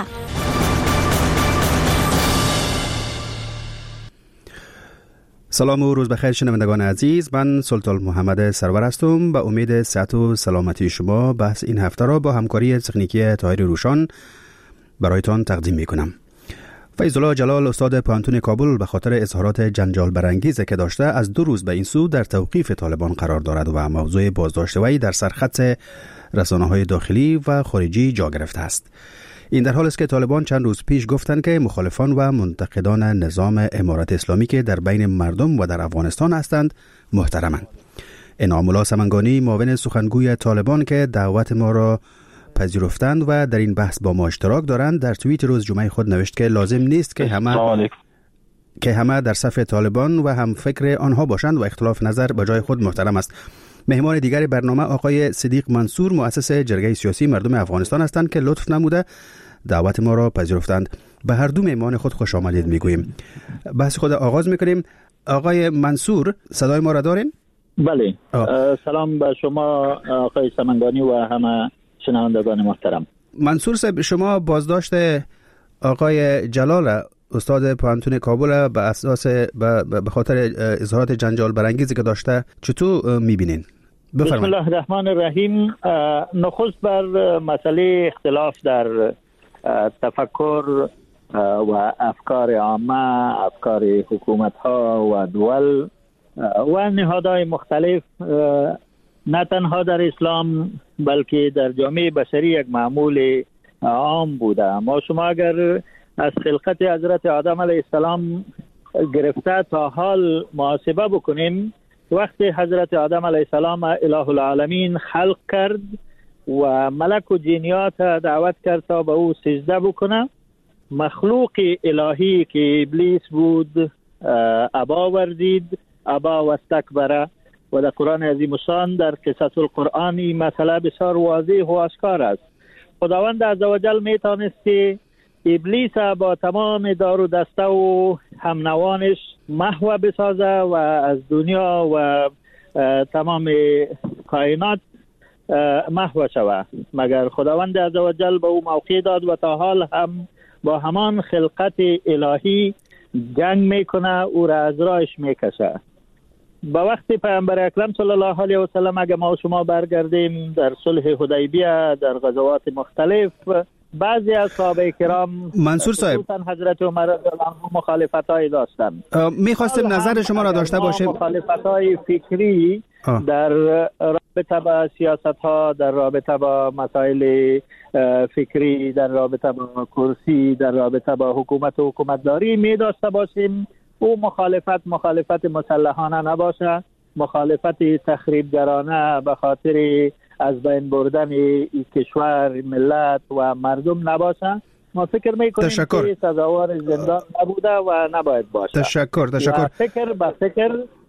سلام و روز بخیر شنوندگان عزیز، من سلطان محمد سرور هستم. به امید صحت و سلامتی شما بحث این هفته را با همکاری تکنیکی طاهر روشان برایتان تقدیم می کنم. فیض الله جلال استاد پانتون کابل به خاطر اظهارات جنجال برانگیزی که داشته از 2 روز به این سو در توقیف طالبان قرار دارد و موضوع بازداشت وی در سرخط رسانه‌های داخلی و خارجی جا گرفته است. این در حالی است که طالبان چند روز پیش گفتند که مخالفان و منتقدان نظام امارت اسلامی که در بین مردم و در افغانستان هستند محترمند. انعام الله سمنگانی معاون سخنگوی طالبان که دعوت ما را پذیرفتند و در این بحث با ما اشتراک دارند در توییت روز جمعه خود نوشت که لازم نیست که همه در صف طالبان و هم فکر آنها باشند و اختلاف نظر به جای خود محترم است. مهمان دیگر برنامه آقای صدیق منصور مؤسس جرگه سیاسی مردم افغانستان هستند که لطف نموده دعوت ما را پذیرفتند. به هر دو مهمان خود خوش آمدید میگوییم. بحث خود آغاز میکنیم. آقای منصور صدای ما را دارین؟ بله. سلام به شما آقای سمنگانی و همه شنوندگان محترم. منصور صاحب، شما بازداشت آقای جلال استاد پانتون کابل به اساس به خاطر اظهارات جنجال برانگیزی که داشته چطور میبینین؟ بسم الله الرحمن الرحیم. نخست بر مسئله اختلاف در تفکر و افکار عامه، افکار حکومت ها و دول و نهادهای مختلف نه تنها در اسلام بلکه در جامعه بشری یک معمول عام بوده. ما شما اگر از خلقت حضرت آدم علیه السلام گرفته تا حال محاسبه بکنیم، وقتی حضرت آدم علیه السلام اله العالمین خلق کرد و ملک و جنیات دعوت کرد تا به او سجده بکنه، مخلوق الهی که ابلیس بود ابا ورزید، ابا و استکبره. و در قرآن عظیم الشان در قصص القرآن این مسئله بسیار واضح و آشکار است. خداوند عزوجل میتونست که ابلیس با تمام دار و دسته و همنوانش محو بسازه و از دنیا و تمام کائنات محو شود، مگر خداوند عزوجل به او موقع داد و تا حال هم با همان خلقت الهی جنگ میکنه، او را از راهش میکشه. با وقت پیامبر اکرم صلی الله علیه و سلم اگه ما شما برگردیم در صلح حدیبیه، در غزوات مختلف، بعضی از صحابه کرام منصور صاحب حضرت عمر رضی الله عنه مخالفتای داشتن. میخواستم نظر شما را داشته باشیم. مخالفتای فکری در رابطه با سیاست ها، در رابطه با مسائل فکری، در رابطه با کرسی، در رابطه با حکومت و حکومتداری می داشته باشیم. او مخالفت مسلحانه نباشه، مخالفت تخریبگرانه به خاطر از بین بردن کشور، ملت و مردم نباشه. ما فکر میکنیم که سزاوار زندان نبوده و نباید باشه. تشکر. فکر به فکر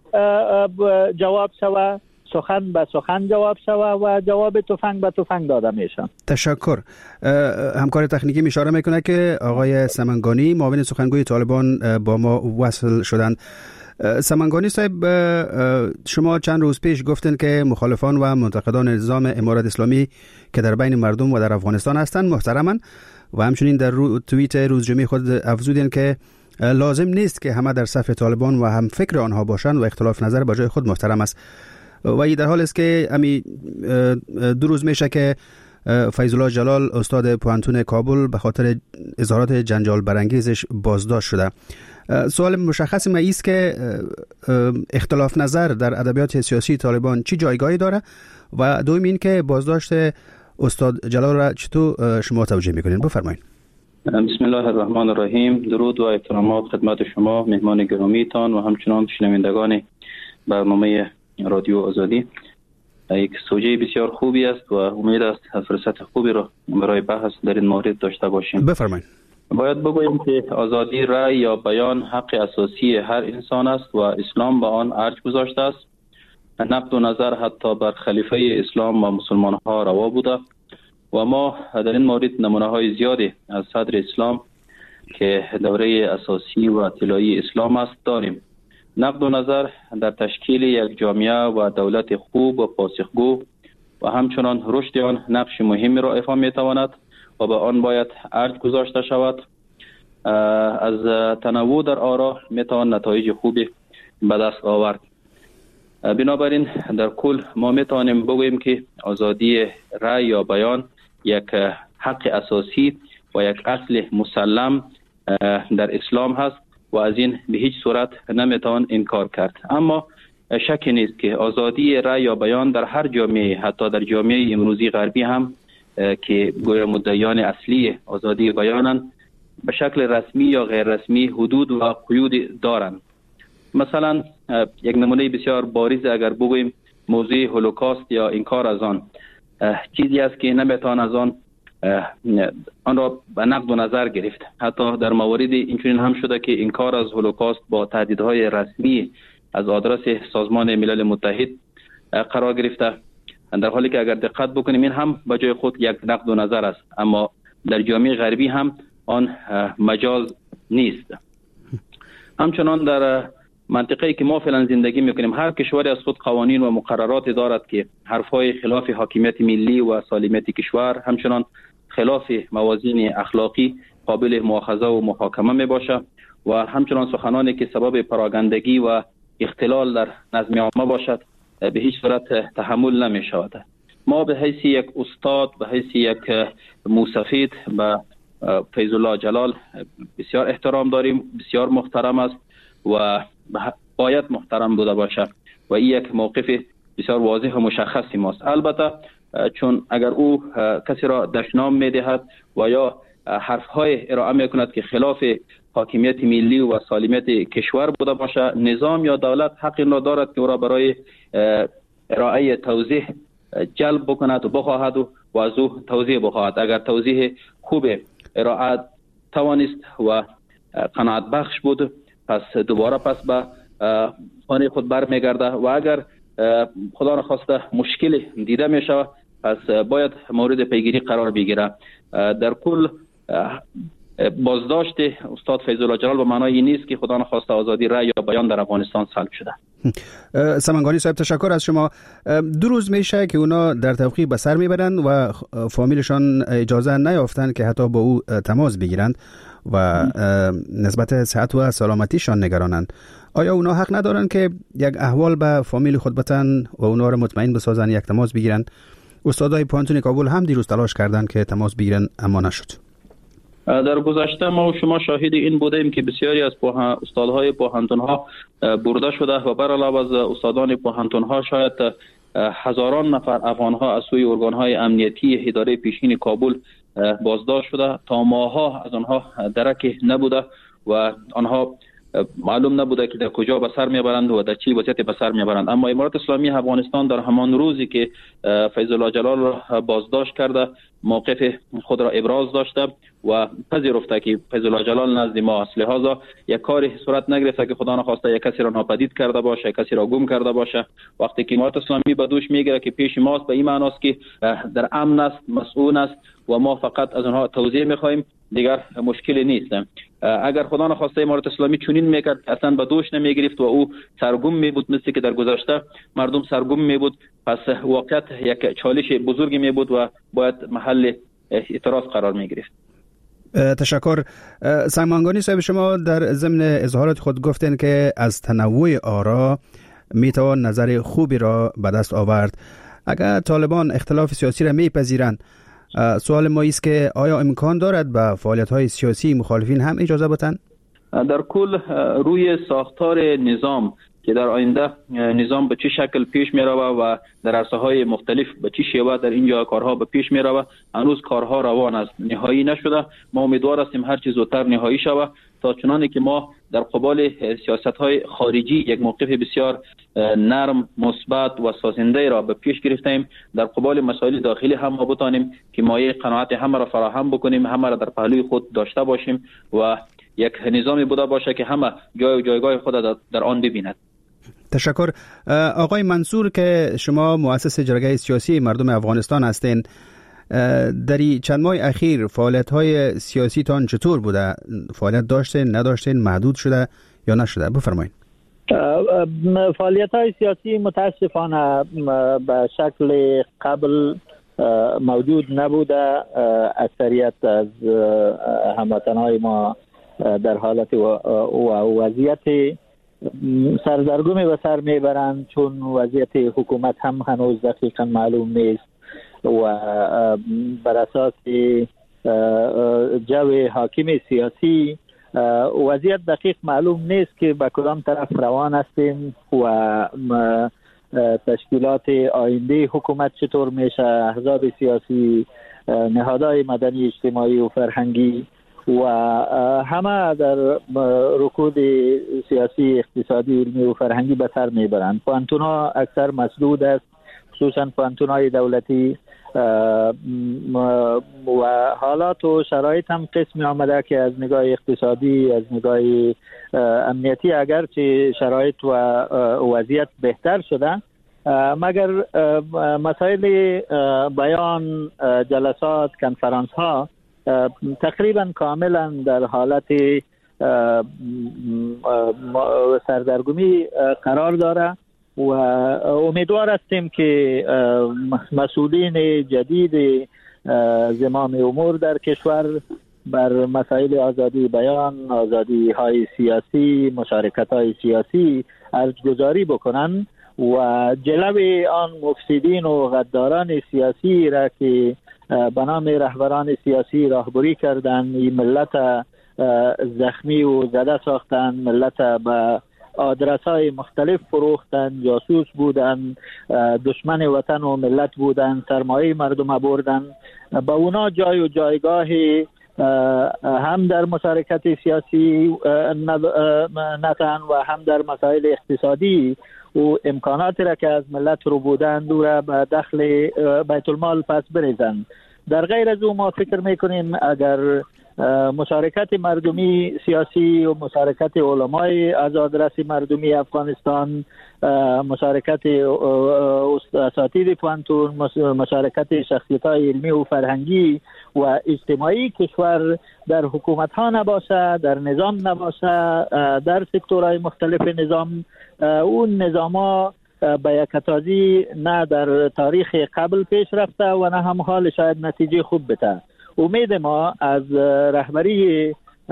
جواب شوه، سخن به سخن جواب شوه و جواب تفنگ به تفنگ داده میشه. تشکر. همکار تکنیکی اشاره میکنه که آقای سمنگانی معاون سخنگوی طالبان با ما وصل شدند. سمنگانی صاحب، شما چند روز پیش گفتن که مخالفان و منتقدان نظام امارت اسلامی که در بین مردم و در افغانستان هستند محترمن و همچنین در توییت روز جمعه خود افزودین که لازم نیست که همه در صف طالبان و هم فکر آنها باشند و اختلاف نظر با جای خود محترم است. و این در حال است که امی 2 روز میشه که فیض الله جلال استاد پوهنتون کابل به خاطر اظهارات جنجال برانگیزش بازداشت شده. سوال مشخص ما است که اختلاف نظر در ادبیات سیاسی طالبان چی جایگاهی داره و دوم این که بازداشت استاد جلال را چطور شما توجیه میکنین؟ بفرمایید. بسم الله الرحمن الرحیم. درود و احترامات خدمت شما مهمان گرامیتان و همچنان شنوندگان برنامه رادیو آزادی. یک سوژه بسیار خوبی است و امید است فرصت خوبی را برای بحث در این مورد داشته باشیم. بفرمایید. باید بگوییم که آزادی رأی یا بیان حق اساسی هر انسان است و اسلام به آن ارج گذاشته است. نقد و نظر حتی بر خلیفه اسلام و مسلمان ها روا بوده و ما در این مورد نمونه های زیادی از صدر اسلام که دوره اساسی و طلایی اسلام است داریم. نقد و نظر در تشکیل یک جامعه و دولت خوب و پاسخگو و همچنان رشد آن نقش مهمی را ایفا می‌تواند و به آن باید ارج گذاشته شود. از تنوع در آرا می‌توان نتایج خوبی به دست آورد. بنابراین در کل ما می‌توانیم بگوییم که آزادی رأی یا بیان یک حق اساسی و یک اصل مسلم در اسلام هست و از این به هیچ صورت نمیتوان انکار کرد. اما شکی نیست که آزادی رأی یا بیان در هر جامعه، حتی در جامعه امروزی غربی هم که گویا مدعیان اصلی آزادی بیانند، به شکل رسمی یا غیر رسمی حدود و قیود دارند. مثلا یک نمونه بسیار بارز اگر بگوییم موضوع هولوکاست یا انکار از آن، چیزی است که نمیتوان از آن را به نقد و نظر گرفت. حتی در موارد اینچنین هم شده که انکار از هولوکاست با تهدیدهای رسمی از آدرس سازمان ملل متحد قرار گرفته، در حالی که اگر دقت بکنیم این هم به جای خود یک نقد و نظر است، اما در جامعه غربی هم آن مجاز نیست. همچنان در منطقه‌ای که ما فعلا زندگی میکنیم هر کشوری از خود قوانین و مقررات دارد که حرفای خلاف حاکمیت ملی و سالمیت کشور، همچنان خلاف موازین اخلاقی قابل مؤاخذه و محاکمه می باشه و همچنان سخنانی که سبب پراگندگی و اختلال در نظم عامه باشد به هیچ صورت تحمل نمی شود. ما به حیث یک استاد، به حیث یک موسفید به فیض الله جلال بسیار احترام داریم، بسیار محترم است و باید محترم بوده باشد و این یک موقف بسیار واضح و مشخصی ماست. البته چون اگر او کسی را دشنام می‌دهد و یا حرف‌های ارائه می‌کند که خلاف حاکمیت ملی و سالمیت کشور بوده باشه، نظام یا دولت حق این را دارد که او را برای ارائه توضیح جلب بکند و بخواهد و از او توضیح بخواهد. اگر توضیح خوب ارائه توانست و قناعت بخش بود، پس دوباره به خانه خود برمیگرده و اگر خدا نخواسته مشکل دیده می شود، پس باید مورد پیگیری قرار بگیره. در کل بازداشت استاد فیض الله جلال به معنای این نیست که خدا نخواسته آزادی رأی یا بیان در افغانستان سلب شده. سمنگانی صاحب تشکر از شما. 2 روز میشه که اونا در توقیف به سر میبرند و فامیلشان اجازه نیافتند که حتی با او تماس بگیرند و نسبت صحت و سلامتیشان نگرانند. آیا اونا حق ندارند که یک احوال به فامیل خود بتن و اونا را مطمئن بسازن، یک تماس بگیرند؟ استادای پانتون کابل هم دیروز تلاش کردند که تماس بگیرن اما نشد. در گذشته ما و شما شاهد این بودیم که بسیاری از استادهای پوهنتون‌ها برده شده و بر علاوه از استادان پوهنتون‌ها شاید هزاران نفر افغان‌ها از سوی ارگان‌های امنیتی اداره پیشین کابل بازداشت شده. تا ماه‌ها از آنها درکی نبوده و آنها معلوم نبوده که در کجا به سر میبرند و در چه وضعیتی به سر میبرند. اما امارات اسلامی افغانستان در همان روزی که فیض الله جلال را بازداشت کرده موقف خود را ابراز داشته و پذیرفته که فیض الله جلال نزد ما است، لحاظا یک کاری صورت نگرفته که خدا نخواسته یک کسی را ناپدید کرده باشه، کسی را گم کرده باشه. وقتی که امارات اسلامی به دوش میگیره که پیش ماست، به این معناست که در امن است، مسئول است و ما فقط از آنها توضیح میخوایم، دیگر مشکلی نیست. اگر خدا نخواسته امارات اسلامی چنین میکرد اصلا به دوش نمیگرفت و او سرگم میبود، مثل که در گذشته مردم سرگم میبود، پس واقعیت یک چالش بزرگی میبود و باید محل اعتراض قرار میگرفت. تشکر. سمنگانی صاحب، شما در ضمن اظهارات خود گفتین که از تنوع آرا میتوان نظر خوبی را به دست آورد. اگر طالبان اختلاف سیاسی را میپذیرند، سوال ما است که آیا امکان دارد به فعالیت‌های سیاسی مخالفین هم اجازه بدن؟ در کل روی ساختار نظام که در آینده نظام به چه شکل پیش می رود و در عرصه‌های مختلف به چه شیوه در اینجا کارها به پیش می رود، هنوز کارها روان است، نهایی نشده. ما امیدوار هستیم هر چیز زودتر نهایی شود تا چنانه که ما در قبال سیاست‌های خارجی یک موقف بسیار نرم، مثبت و سازنده را به پیش گرفتیم، در قبال مسائل داخلی هم ما بتانیم که مایه قناعت همه را فراهم بکنیم، همه را در پهلوی خود داشته باشیم و یک نظامی بوده باشه که همه جای و جایگاه خود در آن ببیند. تشکر. آقای منصور که شما مؤسس جرگه سیاسی مردم افغانستان هستین، در چند ماه اخیر فعالیت‌های سیاسی تان چطور بوده؟ فعالیت داشتین، نداشتین، محدود شده یا نشده؟ بفرمایید. فعالیت‌های سیاسی متاسفانه به شکل قبل موجود نبوده. اکثریت از هموطنهای ما در حالت وضعیت سردرگمی به سر میبرند، چون وضعیت حکومت هم هنوز دقیقا معلوم نیست و بر اساس جو حاکم سیاسی وضعیت دقیق معلوم نیست که به کدام طرف روان هستیم و تشکیلات آینده حکومت چطور میشه، احزاب سیاسی، نهادهای مدنی، اجتماعی و فرهنگی و همه در رکود سیاسی، اقتصادی، علمی و فرهنگی به سر میبرند. پوهنتون‌ها اکثر مسدود است، خصوصا پوهنتون‌های دولتی، و حالات و شرایط هم قسمی آمده که از نگاه اقتصادی، از نگاه امنیتی اگرچه شرایط و وضعیت بهتر شده، مگر مسائل بیان، جلسات، کنفرانس ها تقریبا کاملا در حالت سردرگمی قرار داره و امیدوار هستیم که مسئولین جدید زمام امور در کشور بر مسائل آزادی بیان، آزادی های سیاسی، مشارکت های سیاسی ارزگذاری بکنن و جلوی آن مفسدین و غداران سیاسی را که به نام رهبران سیاسی راهبری کردن، این ملت زخمی و زده ساختن، ملت به آدرس های مختلف فروختن، جاسوس بودن، دشمن وطن و ملت بودن، سرمایه مردم بردن. با اونا جای و جایگاه هم در مشارکت سیاسی نتن و هم در مسائل اقتصادی و امکاناتی را که از ملت رو بودند او را به دخل بیت المال پس بریزند. در غیر از او ما فکر میکنیم اگر مشارکت مردمی سیاسی و مشارکت علمای از آدرس مردمی افغانستان، مشارکت اساتید پوهنتون، مشارکت شخصیت‌های علمی و فرهنگی و اجتماعی کشور در حکومت ها نباشه، در نظام نباشه، در سکتورهای مختلف نظام، اون نظام ها به یک تازی نه در تاریخ قبل پیش رفته و نه هم حال شاید نتیجه خوب بده. امید ما از رهبری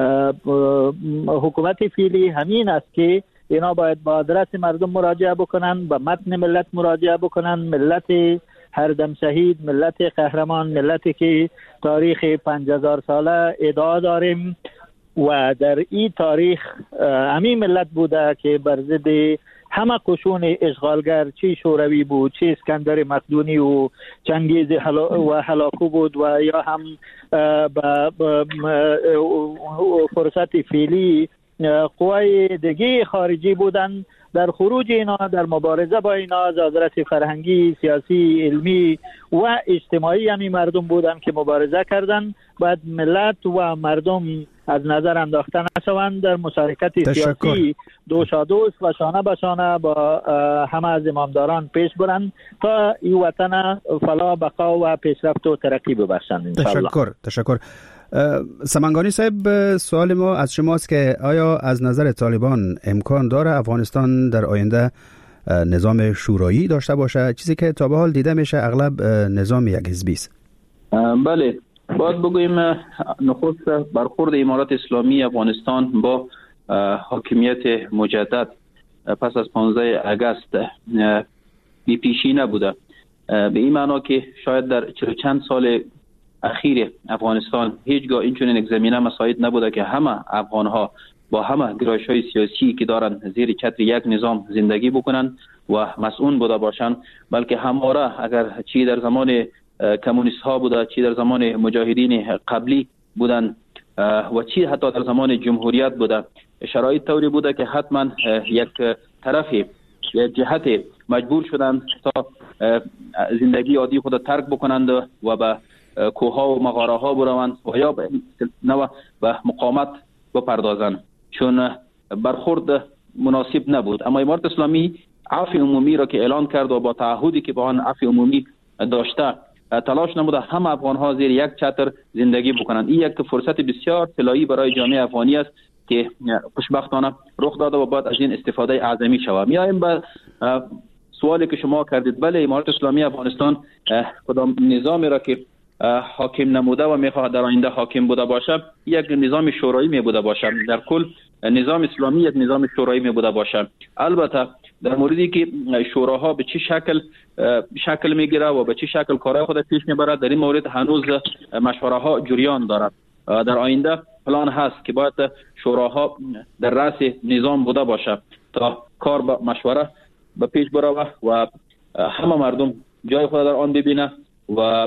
حکومت فعلی همین است که اینا باید با آدرس مردم مراجعه بکنن، به متن ملت مراجعه بکنن، ملت هر دم شهید، ملت قهرمان، ملتی که تاریخ 5000 ساله ادعا داریم و در این تاریخ همین ملت بوده که بر ضد همه قشون اشغالگر، چی شوروی بود، چی اسکندر مقدونی و چنگیز و هلاکو بود و یا هم فرصت فعلی قوای دیگه خارجی بودن، در خروج اینا، در مبارزه با اینا از آدرس فرهنگی، سیاسی، علمی و اجتماعی همین مردم بودن که مبارزه کردن. باید ملت و مردم از نظر انداخته نشوند، در مشارکت سیاسی دوست و شانه به شانه با همه از امامداران پیش برند تا این وطن فلاح، بقا و پیشرفت و ترقی ببخشند انشاءالله. تشکر. سمنگانی صاحب، سوال ما از شماست که آیا از نظر طالبان امکان داره افغانستان در آینده نظام شورایی داشته باشه، چیزی که تا به حال دیده میشه اغلب نظام یک حزبی است؟ بله، باید بگوییم نخست برخورد امارات اسلامی افغانستان با حاکمیت مجدد پس از 15 آگوست بی پیشی نبوده، به این معنا که شاید در 40 چند سال اخیر افغانستان هیچگاه اینچنین یک زمینه مساعد نبوده که همه افغانها با همه گرایش‌های سیاسی که دارن زیر چتر یک نظام زندگی بکنن و مسئول بوده باشن، بلکه همواره اگر چی در زمان کمونیست ها بوده، چی در زمان مجاهدین قبلی بودن و چی حتی در زمان جمهوریت بوده، شرایط طوری بوده که حتما یک طرفی یک جهت مجبور شدند تا زندگی عادی خود ترک بکنند و به کوها و مغاره ها بروند و یا به مقاومت بپردازند، چون برخورد مناسب نبود. اما امارت اسلامی عفو عمومی را که اعلان کرد و با تعهدی که با آن عفو عمومی داشته تلاش نموده همه افغان ها زیر یک چتر زندگی بکنند. این یک فرصت بسیار طلایی برای جامعه افغانی است که خوشبختانه رخ داده و باید از این استفاده اعظمی شود. میایم به سوالی که شما کردید. بله، امارت اسلامی افغانستان کدام نظامی را که حاکم نموده و میخواد در آینده حاکم بوده باشه، یک نظام شورایی می بوده باشه. در کل نظام اسلامی یک نظام شورایی می بوده باشه. البته در موردی که شوراها به چه شکل میگیره و به چه شکل کارهای خود پیش میبره، در این مورد هنوز مشوره ها جریان دارد. در آینده پلان هست که باید شوراها در رأس نظام بوده باشه تا کار با مشوره به پیش بره و همه مردم جای خود در آن ببینه و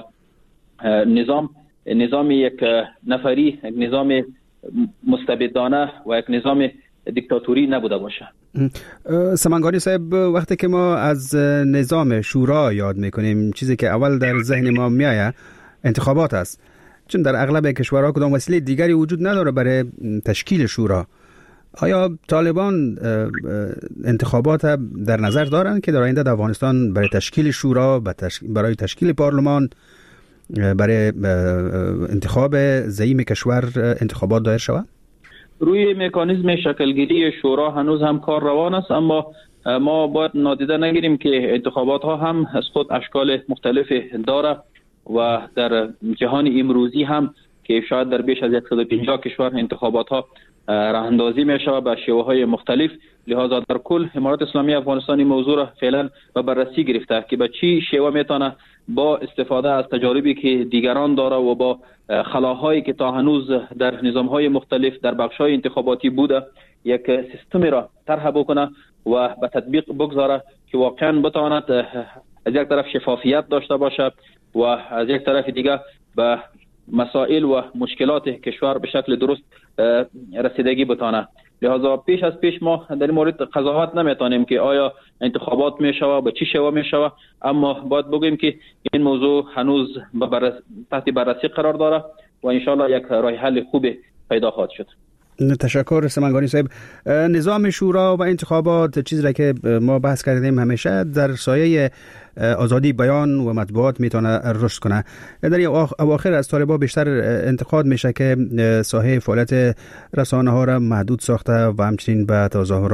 نظام یک نفری، یک نظام مستبدانه و یک نظام دیکتاتوری نبوده باشه. سمنگانی صاحب، وقتی که ما از نظام شورا یاد میکنیم، چیزی که اول در ذهن ما میایه انتخابات است، چون در اغلب کشورها کدام وسیله دیگری وجود نداره برای تشکیل شورا. آیا طالبان انتخابات در نظر دارند که در آینده در افغانستان برای تشکیل شورا، برای تشکیل پارلمان، برای انتخاب زعیم کشور انتخابات دایر شود؟ روی مکانیزم شکلگیری شورا هنوز هم کار روان است، اما ما باید نادیده نگیریم که انتخابات ها هم از خود اشکال مختلف داره و در جهان امروزی هم که شاید در بیش از 150 کشور انتخابات ها راه اندازی می شود به شیوه های مختلف. لذا در کل امارات اسلامی افغانستان این موضوع را فعلا به بررسی گرفته که به چی شیوه میتونه با استفاده از تجاربی که دیگران داره و با خلاهایی که تا هنوز در نظام‌های مختلف در بخش‌های انتخاباتی بوده یک سیستمی را طرح بکنه و به تطبیق بگذاره که واقعا بتواند از یک طرف شفافیت داشته باشه و از یک طرف دیگه به مسائل و مشکلات کشور به شکل درست رسیدگی بتانه. لذا پیش از پیش ما در این مورد قضاوت نمیتونیم که آیا انتخابات میشوه به چی شوه میشوه، اما باید بگوییم که این موضوع هنوز تحت بررسی قرار داره و انشالله یک راه حل خوب پیدا خواهد شد. تشکر سمنگانی صاحب. نظام شورا و انتخابات چیزی را که ما بحث کردیم همیشه در سایه آزادی بیان و مطبوعات میتونه رشد کنه. در اواخر از طالبان بیشتر انتقاد میشه که ساحه فعالیت رسانه ها را محدود ساخته و همچنین به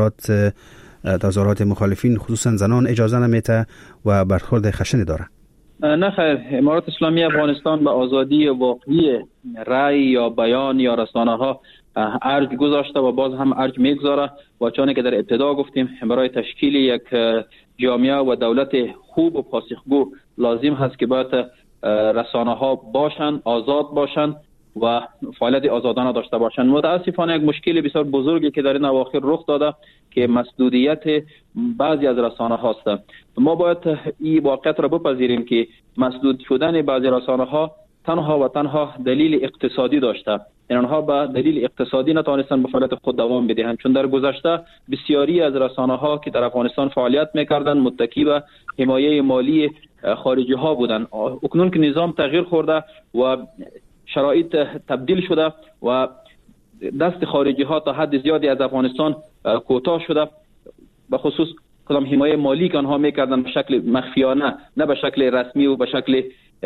تظاهرات مخالفین خصوصا زنان اجازه نمیده و برخورد خشن داره. نه خیر، امارات اسلامی افغانستان به آزادی واقعی رأی یا بیان یا رسانه ها ارج گذاشته و باز هم ارج میگذاره و چون که در ابتدا گفتیم برای تشکیل یک جامعه و دولت خوب و پاسخگو لازم هست که باید رسانه ها باشن، آزاد باشن و فعالیت آزادانه داشته باشن. متاسفانه یک مشکل بسیار بزرگی که در این اواخر رخ داده که مسدودیت بعضی از رسانه هاست. ما باید این واقعیت را بپذیریم که مسدود شدن بعضی رسانه ها تنها و تنها دلیل اقتصادی داشته. اینها به دلیل اقتصادی نتوانستن به فعالیت خود دوام بدهند، چون در گذشته بسیاری از رسانه ها که در افغانستان فعالیت میکردند متکی به حمایه مالی خارجی ها بودند. اکنون که نظام تغییر خورده و شرایط تبدیل شده و دست خارجی ها تا حد زیادی از افغانستان کوتاه شده، به خصوص کدام حمایه مالی که آنها میکردن به شکل مخفیانه نه به شکل رسمی و به شکل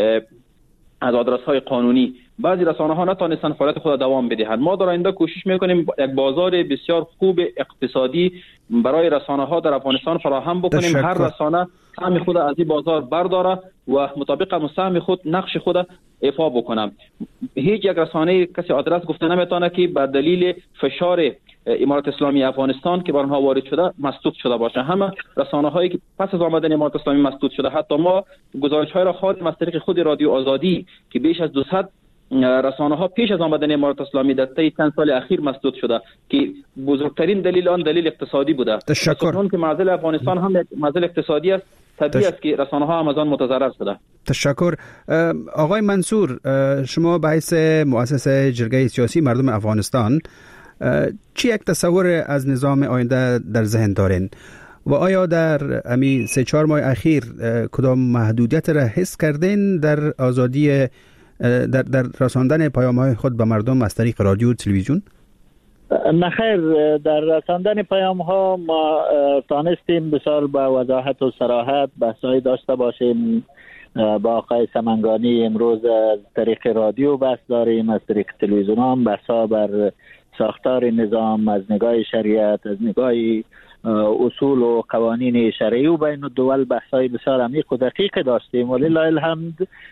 از آدرس‌های قانونی، بعضی رسانه‌ها نتونستن فعالیت خود دوام بدهند. ما در آینده کوشش میکنیم یک بازار بسیار خوب اقتصادی برای رسانه‌ها در افغانستان فراهم بکنیم. هر رسانه سهم خود از این بازار برداره و مطابق سهم خود نقش خود ایفا بکنه. هیچ یک رسانه کسی آدرس گفته نمیتونه که به دلیل فشار امارات اسلامی افغانستان که بر آنها وارد شده مسدود شده باشه. همه رسانه‌هایی که پس از آمدن امارات اسلامی مسدود شده، حتی ما گزارش‌های را خواهیم از طریق خود رادیو آزادی که بیش از 200 رسانه‌ها پیش از آمدن امارات اسلامی در طی چند سال اخیر مسدود شده که بزرگترین دلیل آن دلیل اقتصادی بوده. چون که معضل افغانستان هم یک معضل اقتصادی است، طبیعی است که رسانه‌ها هم از آن متضرر شده. تشکر. آقای منصور، شما به حیث مؤسس جرگه سیاسی مردم افغانستان چی یک تصور از نظام آینده در ذهن دارین و آیا در امی 3-4 ماه اخیر کدام محدودیت را حس کردین در آزادی در رساندن پیام‌های خود به مردم از طریق رادیو و تلویزیون؟ نخیر، در رساندن پیام‌ها ما تانستیم بسیار با وضاحت و صراحت بحث‌های داشته باشیم. با آقای سمنگانی امروز از طریق رادیو بحث داریم، از طریق تلویزیون هم بحث‌ها بر ساختار نظام از نگاه شریعت، از نگاه اصول و قوانین شرعی و بین الدول بحث‌های بسیار عمیق و دقیق داشتیم. ولله الحمد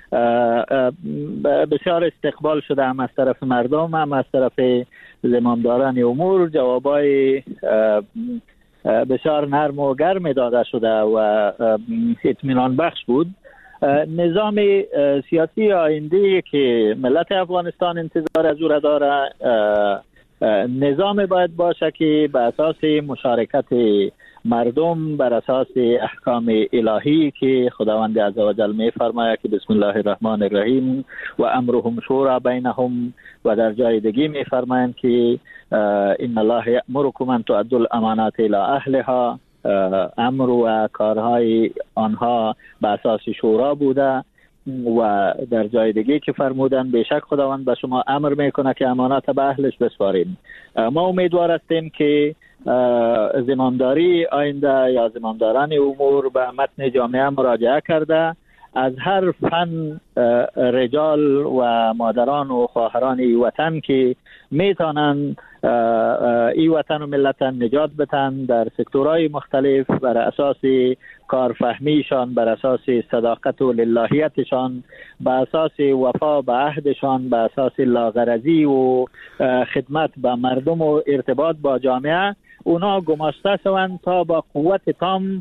بسیار استقبال شده، هم از طرف مردم هم از طرف زمامداران امور جوابای بسیار نرم و گرم داده شده و اطمینان بخش بود. نظام سیاسی آینده که ملت افغانستان انتظار از او را داره نظام باید باشه که بر اساس مشارکت مردم، بر اساس احکام الهی که خداوند عزوجل می فرماید که بسم الله الرحمن الرحیم و امرهم شورا بینهم و در جای دیگه می فرمایند که ان الله یأمرکم ان تؤدوا الامانات الی اهلها. امر و کارهای آنها به اساس شورا بوده و در جای دیگه که فرمودن بیشک خداوند به شما امر میکنه که امانات به اهلش بسپارید. ما امیدوار هستیم که زمامداری آینده یا زمامداران امور به متن جامعه مراجعه کرده از هر فن رجال و مادران و خواهران وطن که میتونن ای وطن و ملت نجات بدن در سکتورهای مختلف بر اساس کارفهمیشان، بر اساس صداقت و للهیتشان، بر اساس وفا به عهدشان، بر اساس لاغرضی و خدمت به مردم و ارتباط با جامعه اونا گماشته شوند تا با قوت تام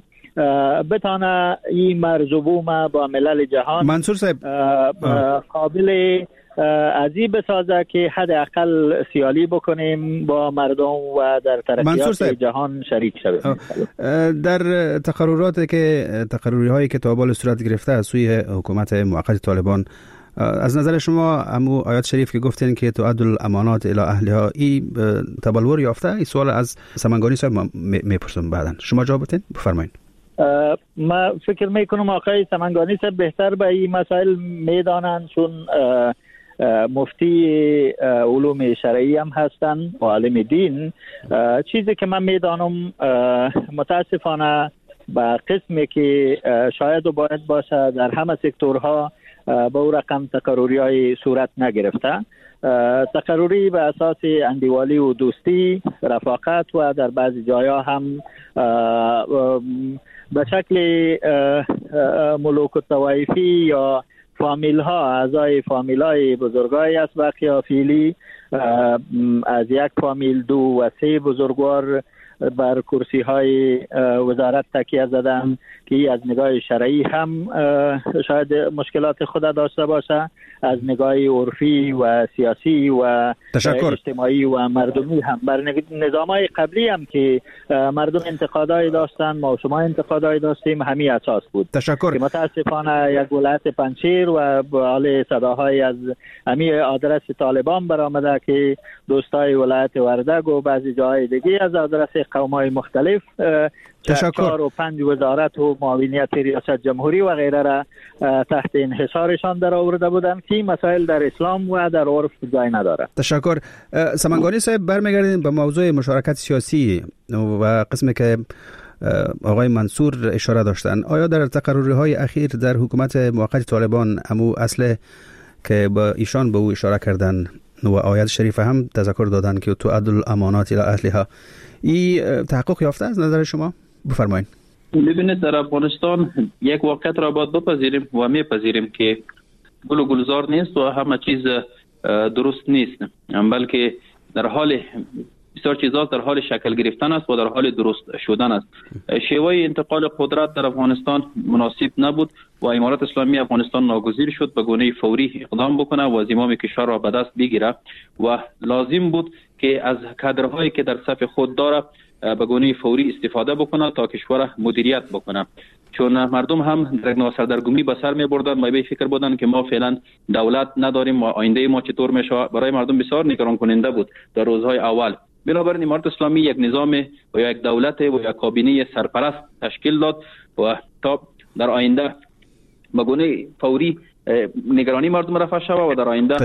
بتانه این مرزبوم با ملل جهان منصور صاحب قابل عجیب بسازه که حداقل سیالی بکنیم با مردم و در ترقیات جهان شریک شویم. در تقرری هایی که تا بال صورت گرفته از سوی حکومت موقت طالبان، از نظر شما امو آیات شریف که گفتین که تؤدی الامانات الی اهلها، این تبلور یافته؟ این سوال از سمنگانی صاحب میپرسم بعداً، شما جواب بدین. بفرمایید. ما فکر میکنم آقای سمنگانی صاحب بهتر به این مسائل میدانند، چون مفتی علوم شرعی هم هستن و عالم دین. چیزی که من میدانم متاسفانه به قسمی که شاید باید باشه در همه سکتورها به او رقم تقرری های صورت نگرفته. تقرری به اساس اندیوالی و دوستی، رفاقت و در بعضی جایا هم به شکل ملوک الطوایفی یا فامیل ها، اعضای فامیل های بزرگای اسبق یا فیلی از یک فامیل 2 و 3 بزرگوار بر کرسی های وزارت تکیه زدن که از نگاه شرعی هم شاید مشکلات خود داشته باشه، از نگاه عرفی و سیاسی و اجتماعی و مردمی هم. بر نظامای قبلی هم که مردم انتقادای داشتن، ما و شما انتقادای داشتیم، همین اساس بود. تشکر. که متاسفانه یک ولایت پنجشیر و حال صداهای از همین آدرس طالبان برآمده که دوستای ولایت وردگ و بعضی جاهای دیگه از آدرس قوم‌های مختلف 4 و 5 وزارت و معاونیت ریاست جمهوری و غیره را تحت انحصارشان در آورده بودند که مسائل در اسلام و در عرف جای نداره. تشکر. سمنگانی صاحب، برمیگردیم به موضوع مشارکت سیاسی و قسمی که آقای منصور اشاره داشتن. آیا در تقرری‌های اخیر در حکومت موقت طالبان امو اصل که با ایشان به او اشاره کردن و آیات شریف هم تذکر دادن که تؤدی الامانات الی اهلها، این تحقق یافته از نظر شما؟ بفرمایید. ببینید، در افغانستان یک واقعیت را باید بپذیریم و میپذیریم که گل و گلزار نیست و همه چیز درست نیست، بلکه در حال بسیار چیزا در حال شکل گرفتن است و در حال درست شدن است. شیوه انتقال قدرت در افغانستان مناسب نبود و امارت اسلامی افغانستان ناگزیر شد به گونه فوری اقدام بکنه و زمام کشور را به دست بگیره و لازم بود که از کادرهایی که در صف خود داره به گونه فوری استفاده بکنه تا کشور مدیریت بکنه، چون مردم هم در ناسردرگمی به سر می بردن و به فکر بودن که ما فعلا دولت نداریم و آینده ما چطور میشه. برای مردم بسیار نگران کننده بود در روزهای اول. بنابراین امارت اسلامی یک نظام و یک دولت و یک کابینه سرپرست تشکیل داد و تا در آینده به گونه فوری نگرانی مردم رفع شود و در آینده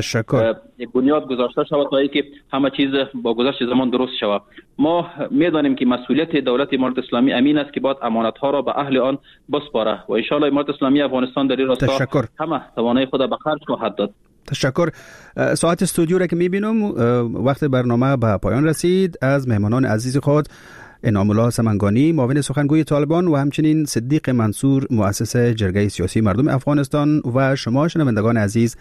یک بنیاد گذاشته شود تا اینکه همه چیز با گذشت زمان درست شود. ما میدانیم که مسئولیت دولت امارت اسلامی امین است که باید امانت ها را به اهل آن بسپاره و ان شاء الله امارت اسلامی افغانستان در این راستا همه توانایی خود به خرج خواهد داد. تشکر. ساعت استودیو را که میبینم وقت برنامه به پایان رسید. از مهمانان عزیز خود انعام الله سمنگانی، معاون سخنگوی طالبان، و همچنین صدیق منصور، مؤسس جرگه سیاسی مردم افغانستان، و شما شنوندگان عزیز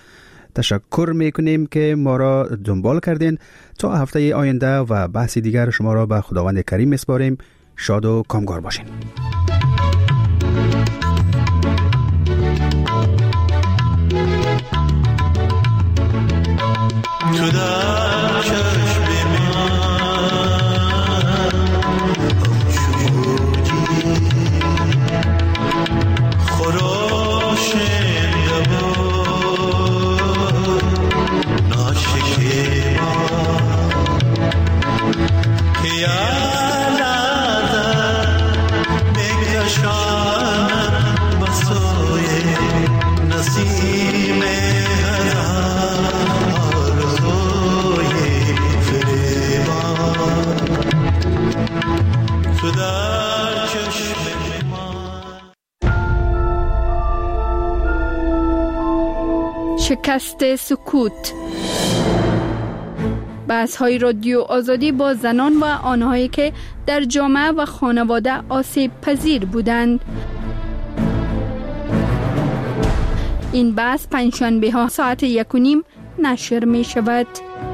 تشکر میکنیم که ما را دنبال کردین. تا هفته آینده و بحث دیگر شما را به خداوند کریم میسپاریم. شاد و کامگار باشین. شکست سکوت. بحث‌های رادیو آزادی با زنان و آنهایی که در جامعه و خانواده آسیب پذیر بودند. این بحث پنجشنبه ها ساعت 1:30 نشر می شود.